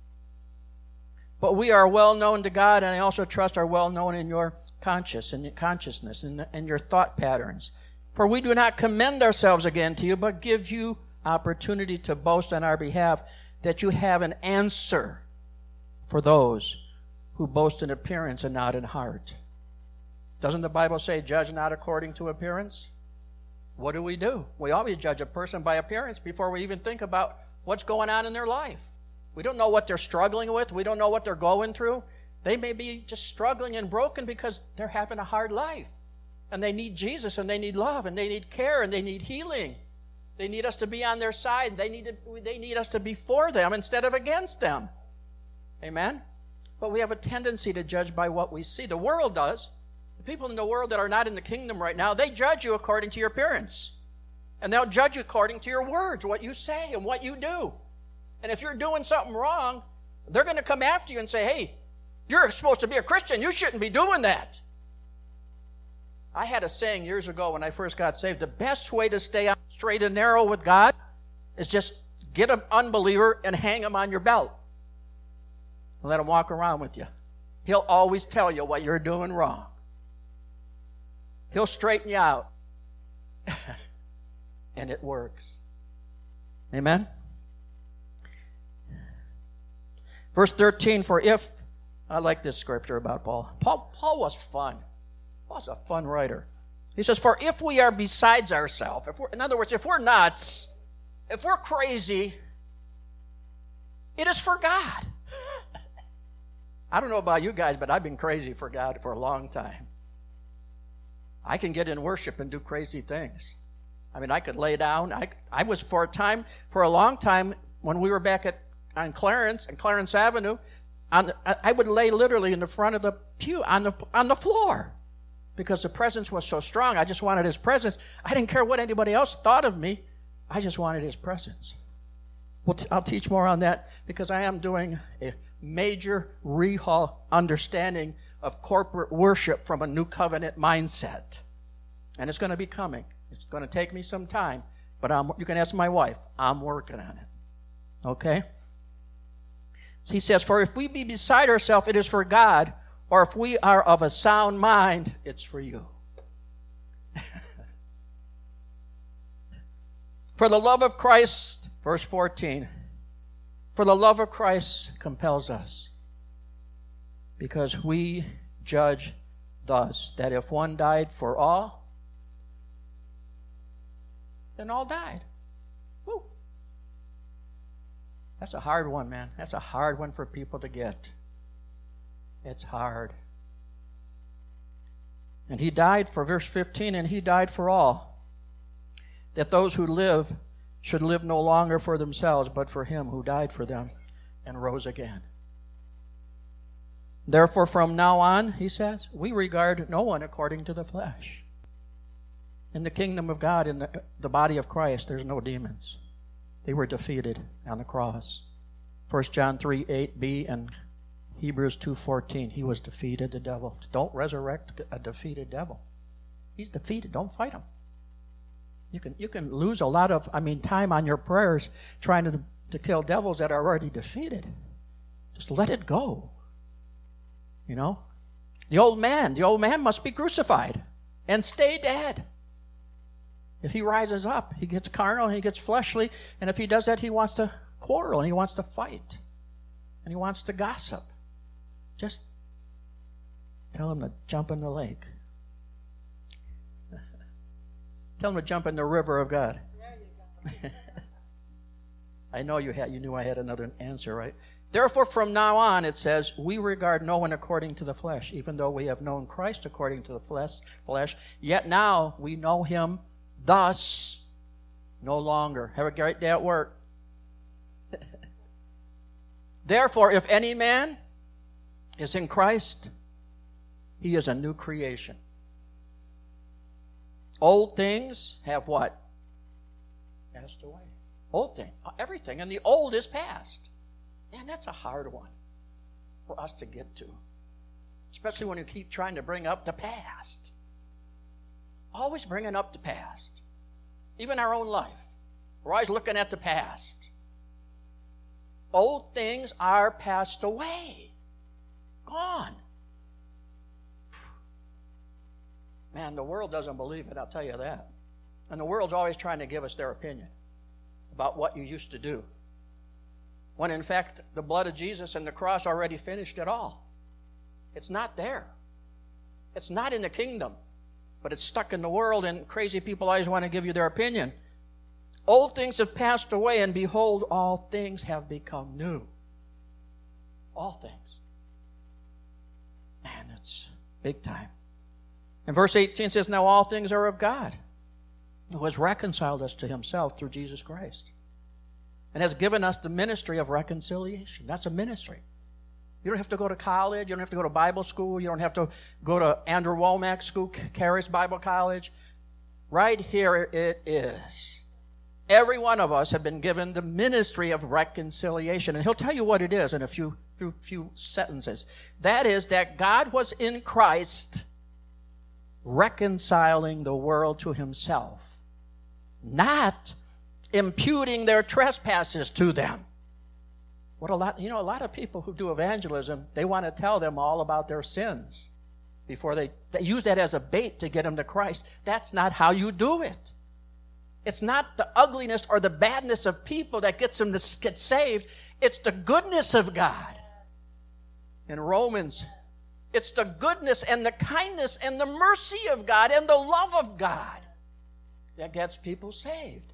But we are well known to God, and I also trust are well known in your consciousness, and your thought patterns. For we do not commend ourselves again to you, but give you opportunity to boast on our behalf, that you have an answer for those who boast in appearance and not in heart. Doesn't the Bible say, judge not according to appearance? What do? We always judge a person by appearance before we even think about what's going on in their life. We don't know what they're struggling with. We don't know what they're going through. They may be just struggling and broken because they're having a hard life. And they need Jesus, and they need love, and they need care, and they need healing. They need us to be on their side. They need us to be for them instead of against them. Amen? But we have a tendency to judge by what we see. The world does. The people in the world that are not in the kingdom right now, they judge you according to your appearance. And they'll judge you according to your words, what you say and what you do. And if you're doing something wrong, they're going to come after you and say, hey, you're supposed to be a Christian. You shouldn't be doing that. I had a saying years ago when I first got saved, the best way to stay on straight and narrow with God is just get an unbeliever and hang him on your belt. And let him walk around with you. He'll always tell you what you're doing wrong. He'll straighten you out. And it works. Amen? Verse 13, I like this scripture about Paul. Paul was fun. Paul's a fun writer. He says, for if we are besides ourselves, in other words, if we're nuts, if we're crazy, it is for God. I don't know about you guys, but I've been crazy for God for a long time. I can get in worship and do crazy things. I could lay down. I was for a long time, when we were back on Clarence Avenue, I would lay literally in the front of the pew on the floor. Because the presence was so strong, I just wanted His presence. I didn't care what anybody else thought of me. I just wanted His presence. I'll teach more on that because I am doing a major rehaul understanding of corporate worship from a new covenant mindset. And it's going to be coming. It's going to take me some time, but you can ask my wife. I'm working on it. Okay? He says, for if we be beside ourselves, it is for God, or if we are of a sound mind, it's for you. For the love of Christ, verse 14, for the love of Christ compels us, because we judge thus, that if one died for all, then all died. Woo. That's a hard one, man. That's a hard one for people to get. It's hard. And he died for, verse 15, and he died for all, that those who live should live no longer for themselves, but for him who died for them and rose again. Therefore, from now on, he says, we regard no one according to the flesh. In the kingdom of God, in the body of Christ, there's no demons. They were defeated on the cross. 1 John 3:8b and Hebrews 2:14, he was defeated, the devil. Don't resurrect a defeated devil. He's defeated. Don't fight him. You can lose a lot of, time on your prayers trying to kill devils that are already defeated. Just let it go. You know? The old man must be crucified and stay dead. If he rises up, he gets carnal, he gets fleshly, and if he does that, he wants to quarrel, and he wants to fight, and he wants to gossip. Just tell him to jump in the lake. Tell him to jump in the river of God. There you go. I know you knew I had another answer, right? Therefore, from now on, it says, we regard no one according to the flesh, even though we have known Christ according to the flesh, yet now we know him thus no longer. Have a great day at work. Therefore, if any man is in Christ, he is a new creation. Old things have what? Passed away. Old thing, everything, and the old is past. Man, that's a hard one for us to get to, especially when you keep trying to bring up the past. Always bringing up the past. Even our own life. We're always looking at the past. Old things are passed away. Gone. Man, the world doesn't believe it, I'll tell you that. And the world's always trying to give us their opinion about what you used to do. When in fact, the blood of Jesus and the cross already finished it all. It's not there. It's not in the kingdom. But it's stuck in the world, and crazy people always want to give you their opinion. Old things have passed away, and behold, all things have become new. All things. Man, it's big time. And verse 18 says, now all things are of God, who has reconciled us to himself through Jesus Christ, and has given us the ministry of reconciliation. That's a ministry. You don't have to go to college. You don't have to go to Bible school. You don't have to go to Andrew Womack School, Charis Bible College. Right here it is. Every one of us have been given the ministry of reconciliation. And he'll tell you what it is in a few sentences. That is that God was in Christ reconciling the world to himself, not imputing their trespasses to them. A lot of people who do evangelism, they want to tell them all about their sins before they use that as a bait to get them to Christ. That's not how you do it. It's not the ugliness or the badness of people that gets them to get saved. It's the goodness of God. In Romans, it's the goodness and the kindness and the mercy of God and the love of God that gets people saved.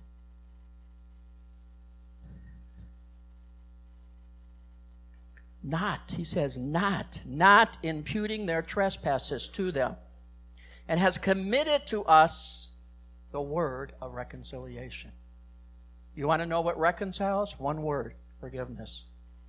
He says, not imputing their trespasses to them, and has committed to us the word of reconciliation. You want to know what reconciles? One word, forgiveness.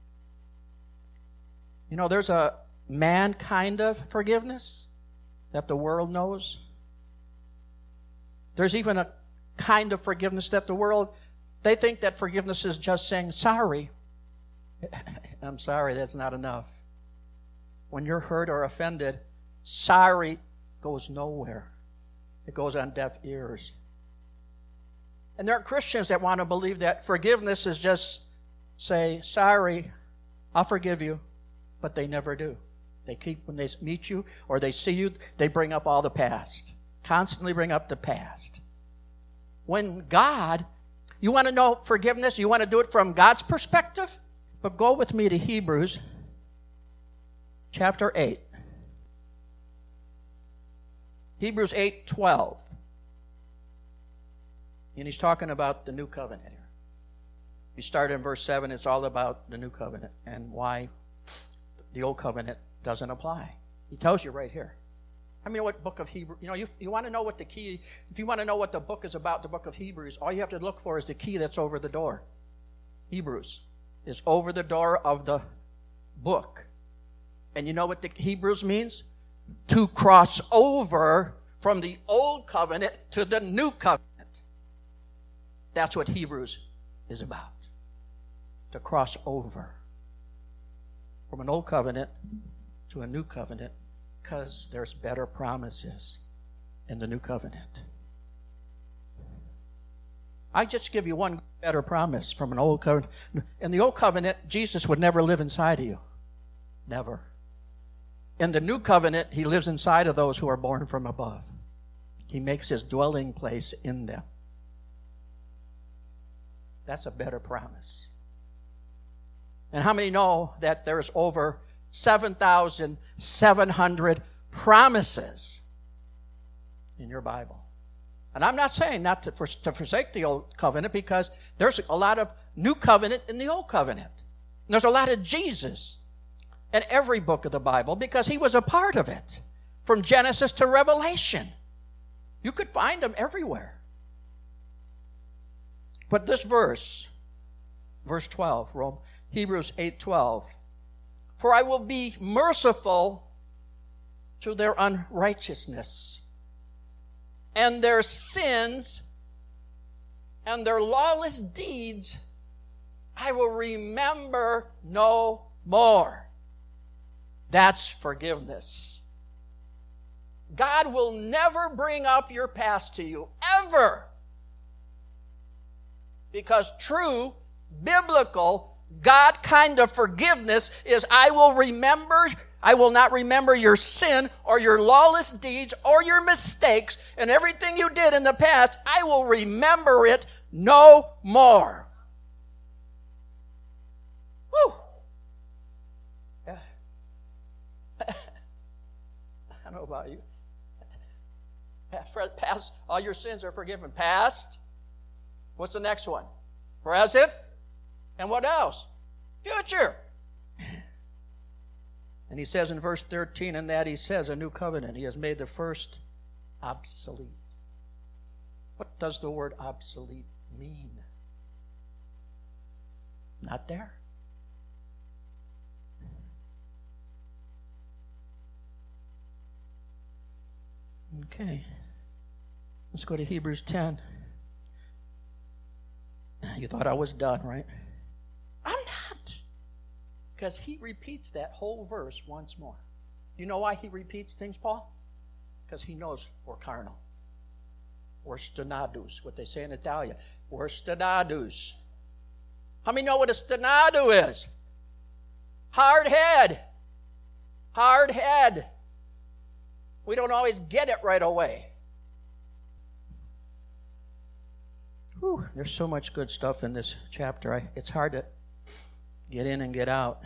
You know, there's a man kind of forgiveness that the world knows. There's even a kind of forgiveness that the world, they think that forgiveness is just saying sorry. I'm sorry, that's not enough. When you're hurt or offended, sorry goes nowhere. It goes on deaf ears. And there are Christians that want to believe that forgiveness is just say, sorry, I'll forgive you, but they never do. They keep, when they meet you or they see you, they bring up all the past. Constantly bring up the past. When God, you want to know forgiveness? You want to do it from God's perspective? But go with me to Hebrews chapter 8. Hebrews 8:12. And he's talking about the new covenant here. You start in verse 7, it's all about the new covenant and why the old covenant doesn't apply. He tells you right here. I mean, what book of Hebrews, you want to know what the key, if you want to know what the book is about, the book of Hebrews, all you have to look for is the key that's over the door. Hebrews is over the door of the book. And you know what the Hebrews means? To cross over from the old covenant to the new covenant. That's what Hebrews is about. To cross over from an old covenant to a new covenant, because there's better promises in the new covenant. I just give you one better promise from an old covenant. In the old covenant, Jesus would never live inside of you. Never. In the new covenant, he lives inside of those who are born from above. He makes his dwelling place in them. That's a better promise. And how many know that there's over 7,700 promises in your Bible? And I'm not saying not to forsake the old covenant, because there's a lot of new covenant in the old covenant. And there's a lot of Jesus in every book of the Bible, because he was a part of it. From Genesis to Revelation. You could find him everywhere. But this verse 12, Hebrews 8:12, for I will be merciful to their unrighteousness, and their sins and their lawless deeds I will remember no more. That's forgiveness. God will never bring up your past to you, ever. Because true, biblical, God kind of forgiveness is I will not remember your sin or your lawless deeds or your mistakes and everything you did in the past. I will remember it no more. Whew. Yeah. I don't know about you. Past, all your sins are forgiven. Past. What's the next one? Present. And what else? Future. And he says in verse 13, and that he says, a new covenant. He has made the first obsolete. What does the word obsolete mean? Not there. Okay. Let's go to Hebrews 10. You thought I was done, right? I'm not. Because he repeats that whole verse once more. You know why he repeats things, Paul? Because he knows we're carnal. We're stenadus, what they say in Italian. We're stenadus. How many know what a stenadu is? Hard head. Hard head. We don't always get it right away. Whew, there's so much good stuff in this chapter. It's hard to get in and get out.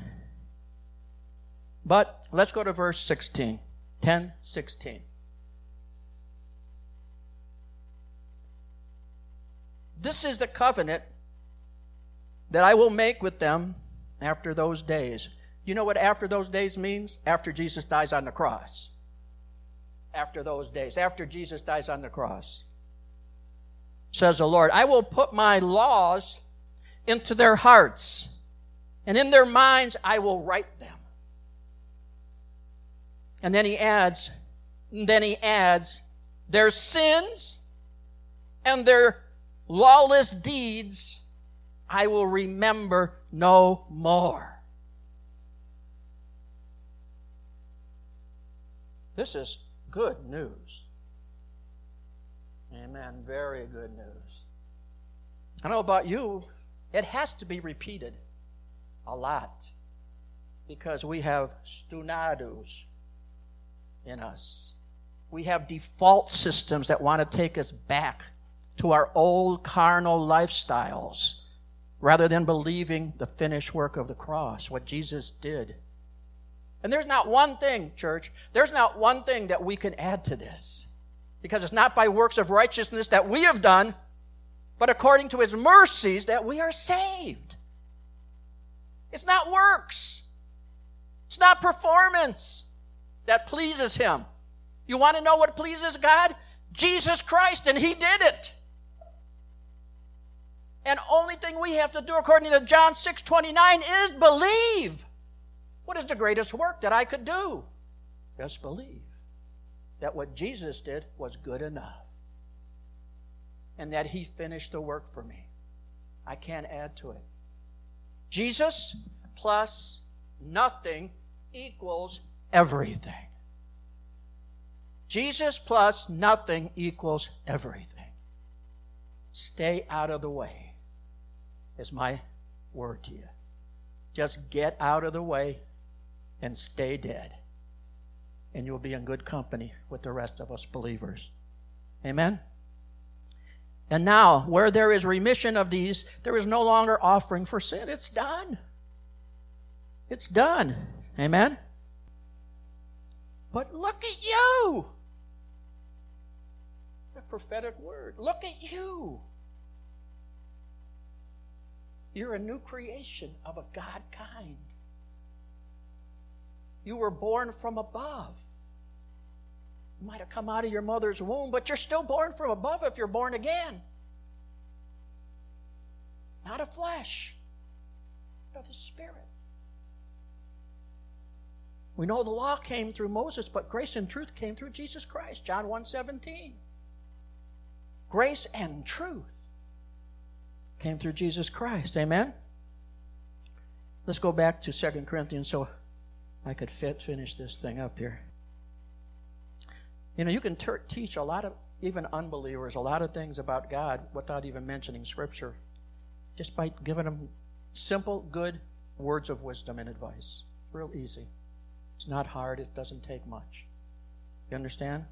But let's go to verse 16. 10:16. This is the covenant that I will make with them after those days. You know what after those days means? After Jesus dies on the cross. After those days. After Jesus dies on the cross. Says the Lord, I will put my laws into their hearts, and in their minds I will write them. And then he adds, their sins and their lawless deeds I will remember no more. This is good news. Amen. Very good news. I don't know about you, it has to be repeated a lot. Because we have stunados in us. We have default systems that want to take us back to our old carnal lifestyles rather than believing the finished work of the cross, what Jesus did. And there's not one thing, church, there's not one thing that we can add to this. Because it's not by works of righteousness that we have done, but according to His mercies that we are saved. It's not works. It's not performance that pleases Him. You want to know what pleases God? Jesus Christ, and He did it. And only thing we have to do, according to John 6:29, is believe. What is the greatest work that I could do? Just believe that what Jesus did was good enough. And that He finished the work for me. I can't add to it. Jesus plus nothing equals everything. Jesus plus nothing equals everything. Stay out of the way is my word to you. Just get out of the way and stay dead. And you'll be in good company with the rest of us believers. Amen? And now, where there is remission of these, there is no longer offering for sin. It's done. It's done. Amen? But look at you. The prophetic word. Look at you. You're a new creation of a God kind. You were born from above. You might have come out of your mother's womb, but you're still born from above if you're born again. Not of flesh, but of the Spirit. We know the law came through Moses, but grace and truth came through Jesus Christ. John 1:17. Grace and truth came through Jesus Christ. Amen? Let's go back to 2 Corinthians so I could finish this thing up here. You know, you can teach a lot of, even unbelievers, a lot of things about God without even mentioning Scripture. Just by giving them simple, good words of wisdom and advice. Real easy. It's not hard. It doesn't take much. You understand?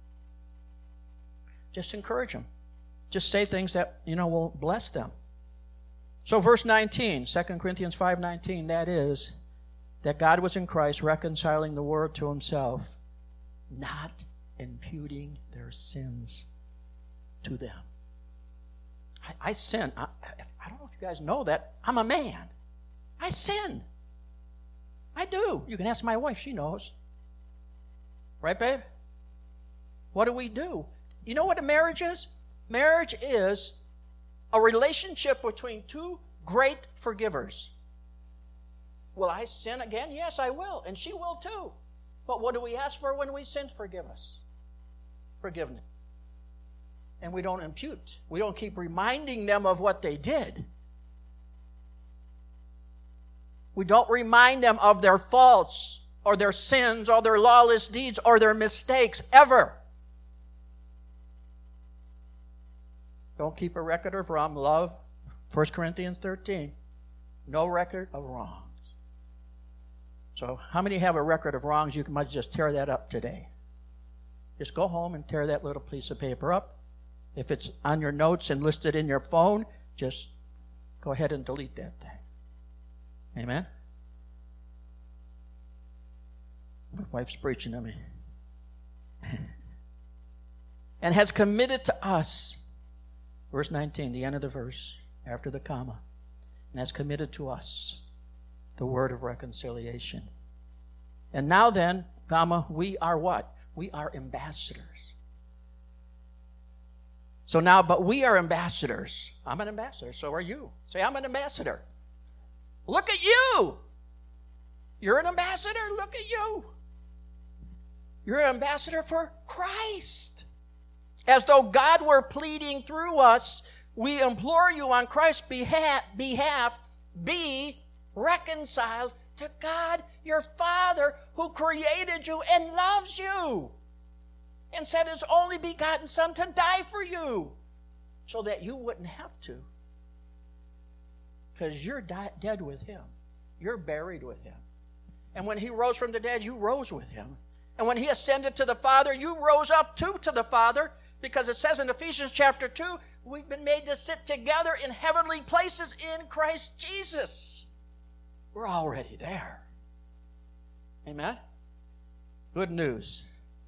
Just encourage them. Just say things that, will bless them. So verse 19, 2 Corinthians 5:19, that is, that God was in Christ reconciling the world to Himself, not imputing their sins to them. I sin. I don't know if you guys know that. I'm a man. I sin. I do. You can ask my wife. She knows. Right, babe? What do? You know what a marriage is? Marriage is a relationship between two great forgivers. Will I sin again? Yes, I will. And she will too. But what do we ask for when we sin? Forgive us. Forgiveness. And we don't impute. We don't keep reminding them of what they did. We don't remind them of their faults or their sins or their lawless deeds or their mistakes ever. Don't keep a record of wrong. Love, 1 Corinthians 13. No record of wrongs. So how many have a record of wrongs? You might just tear that up today. Just go home and tear that little piece of paper up. If it's on your notes and listed in your phone, just go ahead and delete that thing. Amen? My wife's preaching to me. And has committed to us, verse 19, the end of the verse, after the comma, and has committed to us the word of reconciliation. And now then, comma, we are what? We are ambassadors. So now, but we are ambassadors. I'm an ambassador, so are you. Say, I'm an ambassador. Look at you. You're an ambassador. Look at you. You're an ambassador for Christ. As though God were pleading through us, we implore you on Christ's behalf, be reconciled to God, your Father, who created you and loves you, and sent His only begotten Son to die for you, so that you wouldn't have to. Because you're dead with Him. You're buried with Him. And when he rose from the dead, you rose with him. And when he ascended to the Father, you rose up too to the Father, because it says in Ephesians chapter 2, we've been made to sit together in heavenly places in Christ Jesus. We're already there. Amen? Good news.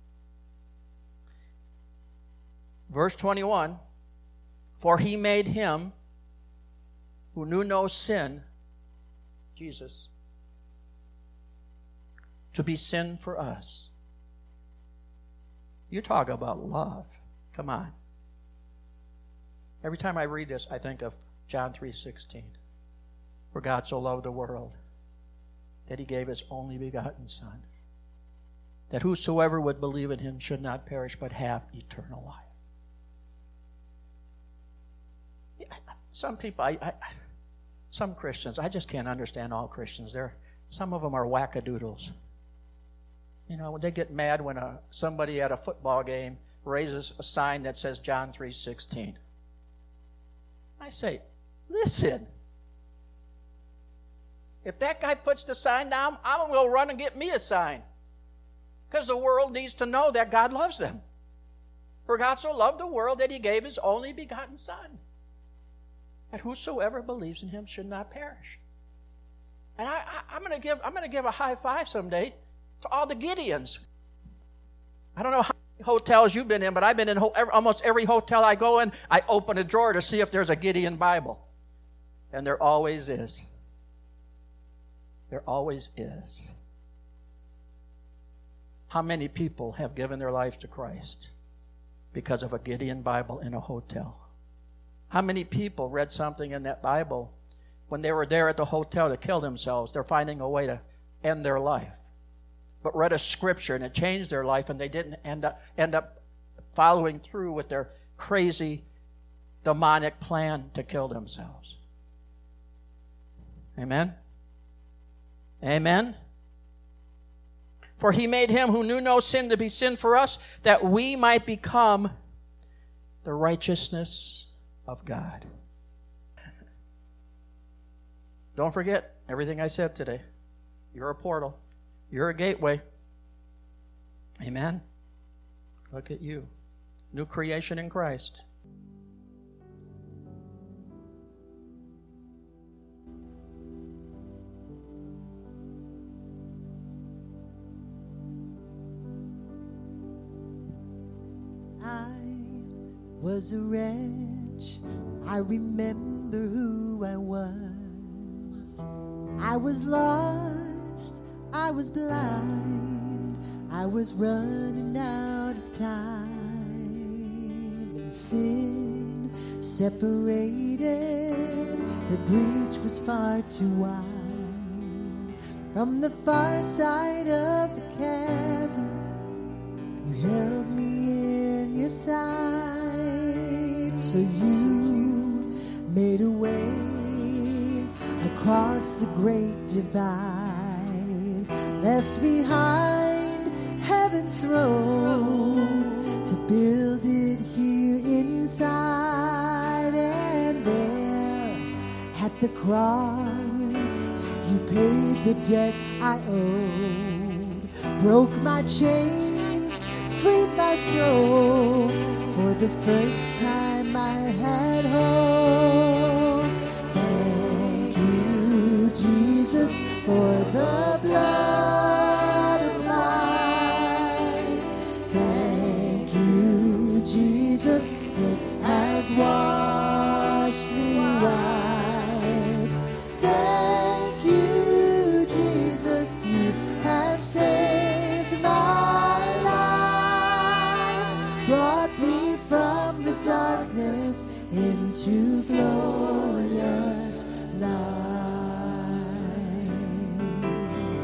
Verse 21, for he made him who knew no sin, Jesus, to be sin for us. You talk about love. Come on. Every time I read this, I think of John 3:16, where God so loved the world that he gave his only begotten Son, that whosoever would believe in him should not perish but have eternal life. Some people, some Christians, I just can't understand all Christians. Some of them are wackadoodles. You know, they get mad when somebody at a football game raises a sign that says John 3:16. I say, listen, if that guy puts the sign down, I'm going to go run and get me a sign. Because the world needs to know that God loves them. For God so loved the world that he gave his only begotten Son, that whosoever believes in him should not perish. And I'm going to give a high five someday to all the Gideons. I don't know how many hotels you've been in, but I've been in almost every hotel I go in. I open a drawer to see if there's a Gideon Bible. And there always is. There always is. How many people have given their life to Christ because of a Gideon Bible in a hotel? How many people read something in that Bible when they were there at the hotel to kill themselves? They're finding a way to end their life. But read a scripture and it changed their life, and they didn't end up following through with their crazy demonic plan to kill themselves. Amen? Amen? For he made him who knew no sin to be sin for us, that we might become the righteousness of God. Don't forget everything I said today. You're a portal. You're a gateway. Amen? Look at you. New creation in Christ. I was a wretch. I remember who I was. I was lost. I was blind. I was running out of time. And sin separated. The breach was far too wide. From the far side of the chasm, you held me in your sight. So you made a way across the great divide, left behind heaven's throne to build it here inside. And there at the cross you paid the debt I owed, broke my chains, freed my soul. For the first time I had hope. Thank you, Jesus, for the blood applied. Thank you, Jesus, it has washed me white. Thank you, Jesus, you have saved my life, brought me from the darkness into glorious light.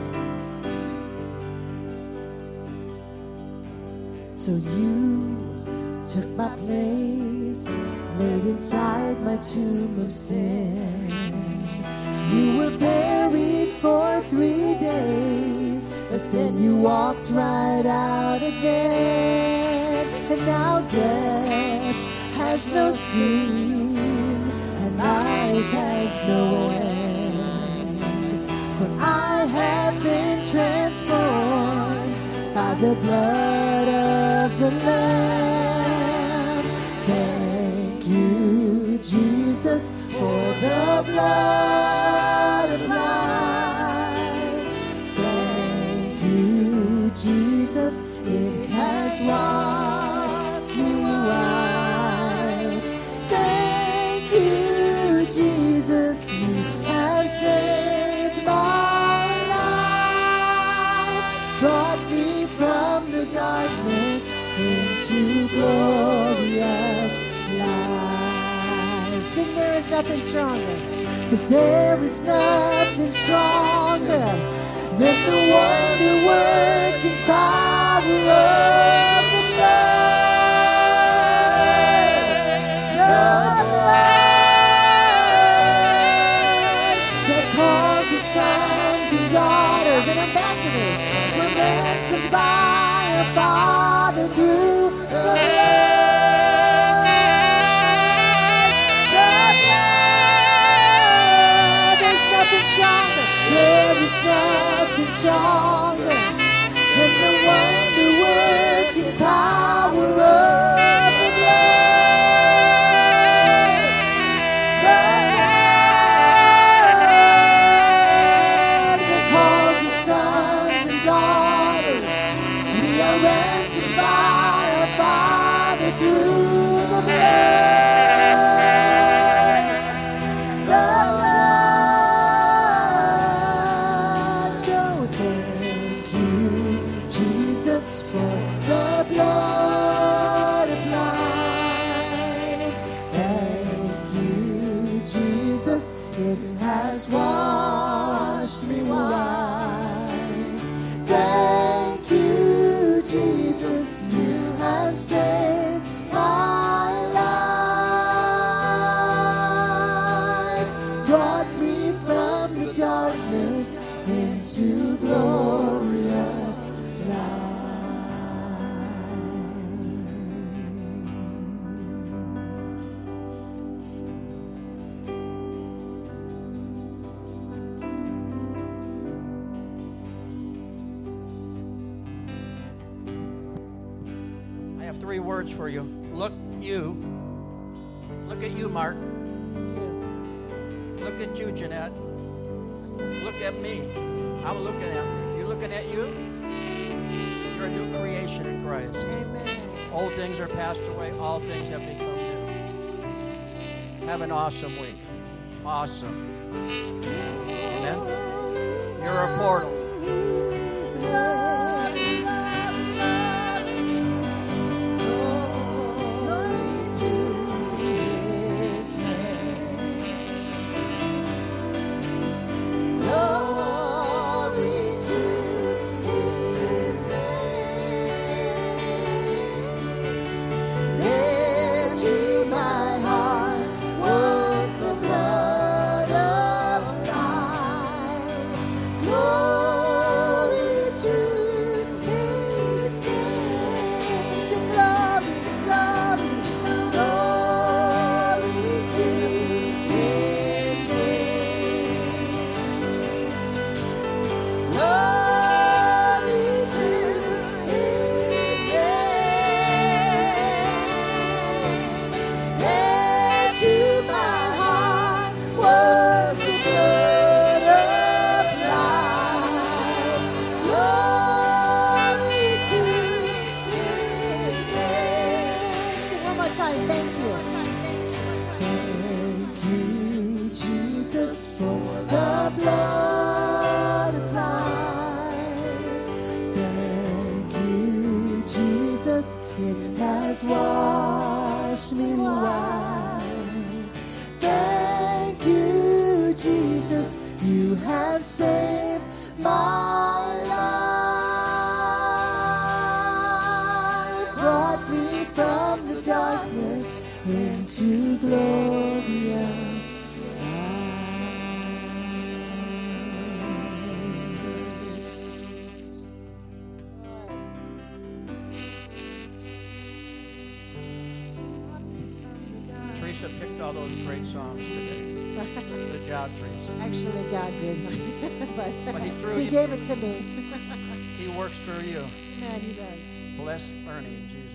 So you took my place, laid inside my tomb of sin. You were buried for 3 days, but then you walked right out again. And now death has no sting, and life has no end. for I have been transformed by the blood of the Lamb. Thank you, Jesus, for the blood applied. Thank you, Jesus, it has washed me white. Thank you, Jesus, you have saved my life, brought me from the darkness into glorious light. Sing, there is nothing stronger, 'cause there is nothing stronger than the wonder-working power of the blood. The blood that calls the sons and daughters and ambassadors were ransomed by our Father through the blood. There is nothing stronger than the wonder-working power of the blood. The blood that calls the sons and daughters. We are ransomed by our Father through the blood. It has washed me white. Thank you, Jesus, you have saved my life, brought me from the darkness into glorious light. Three words for you. Look at you, Mark. Look at you, Jeanette. Look at me. I'm looking at me. You looking at you? You're a new creation in Christ. Amen. Old things are passed away. All things have become new. Have an awesome week. Awesome. Amen. You're a portal. Wash me white. Thank you, Jesus, you have saved my life, brought me from the darkness into glorious Alicia picked all those great songs today. Good job, Teresa. Actually, God did. but But he gave it to me. He works through you. Man, he does. Bless Ernie in Jesus'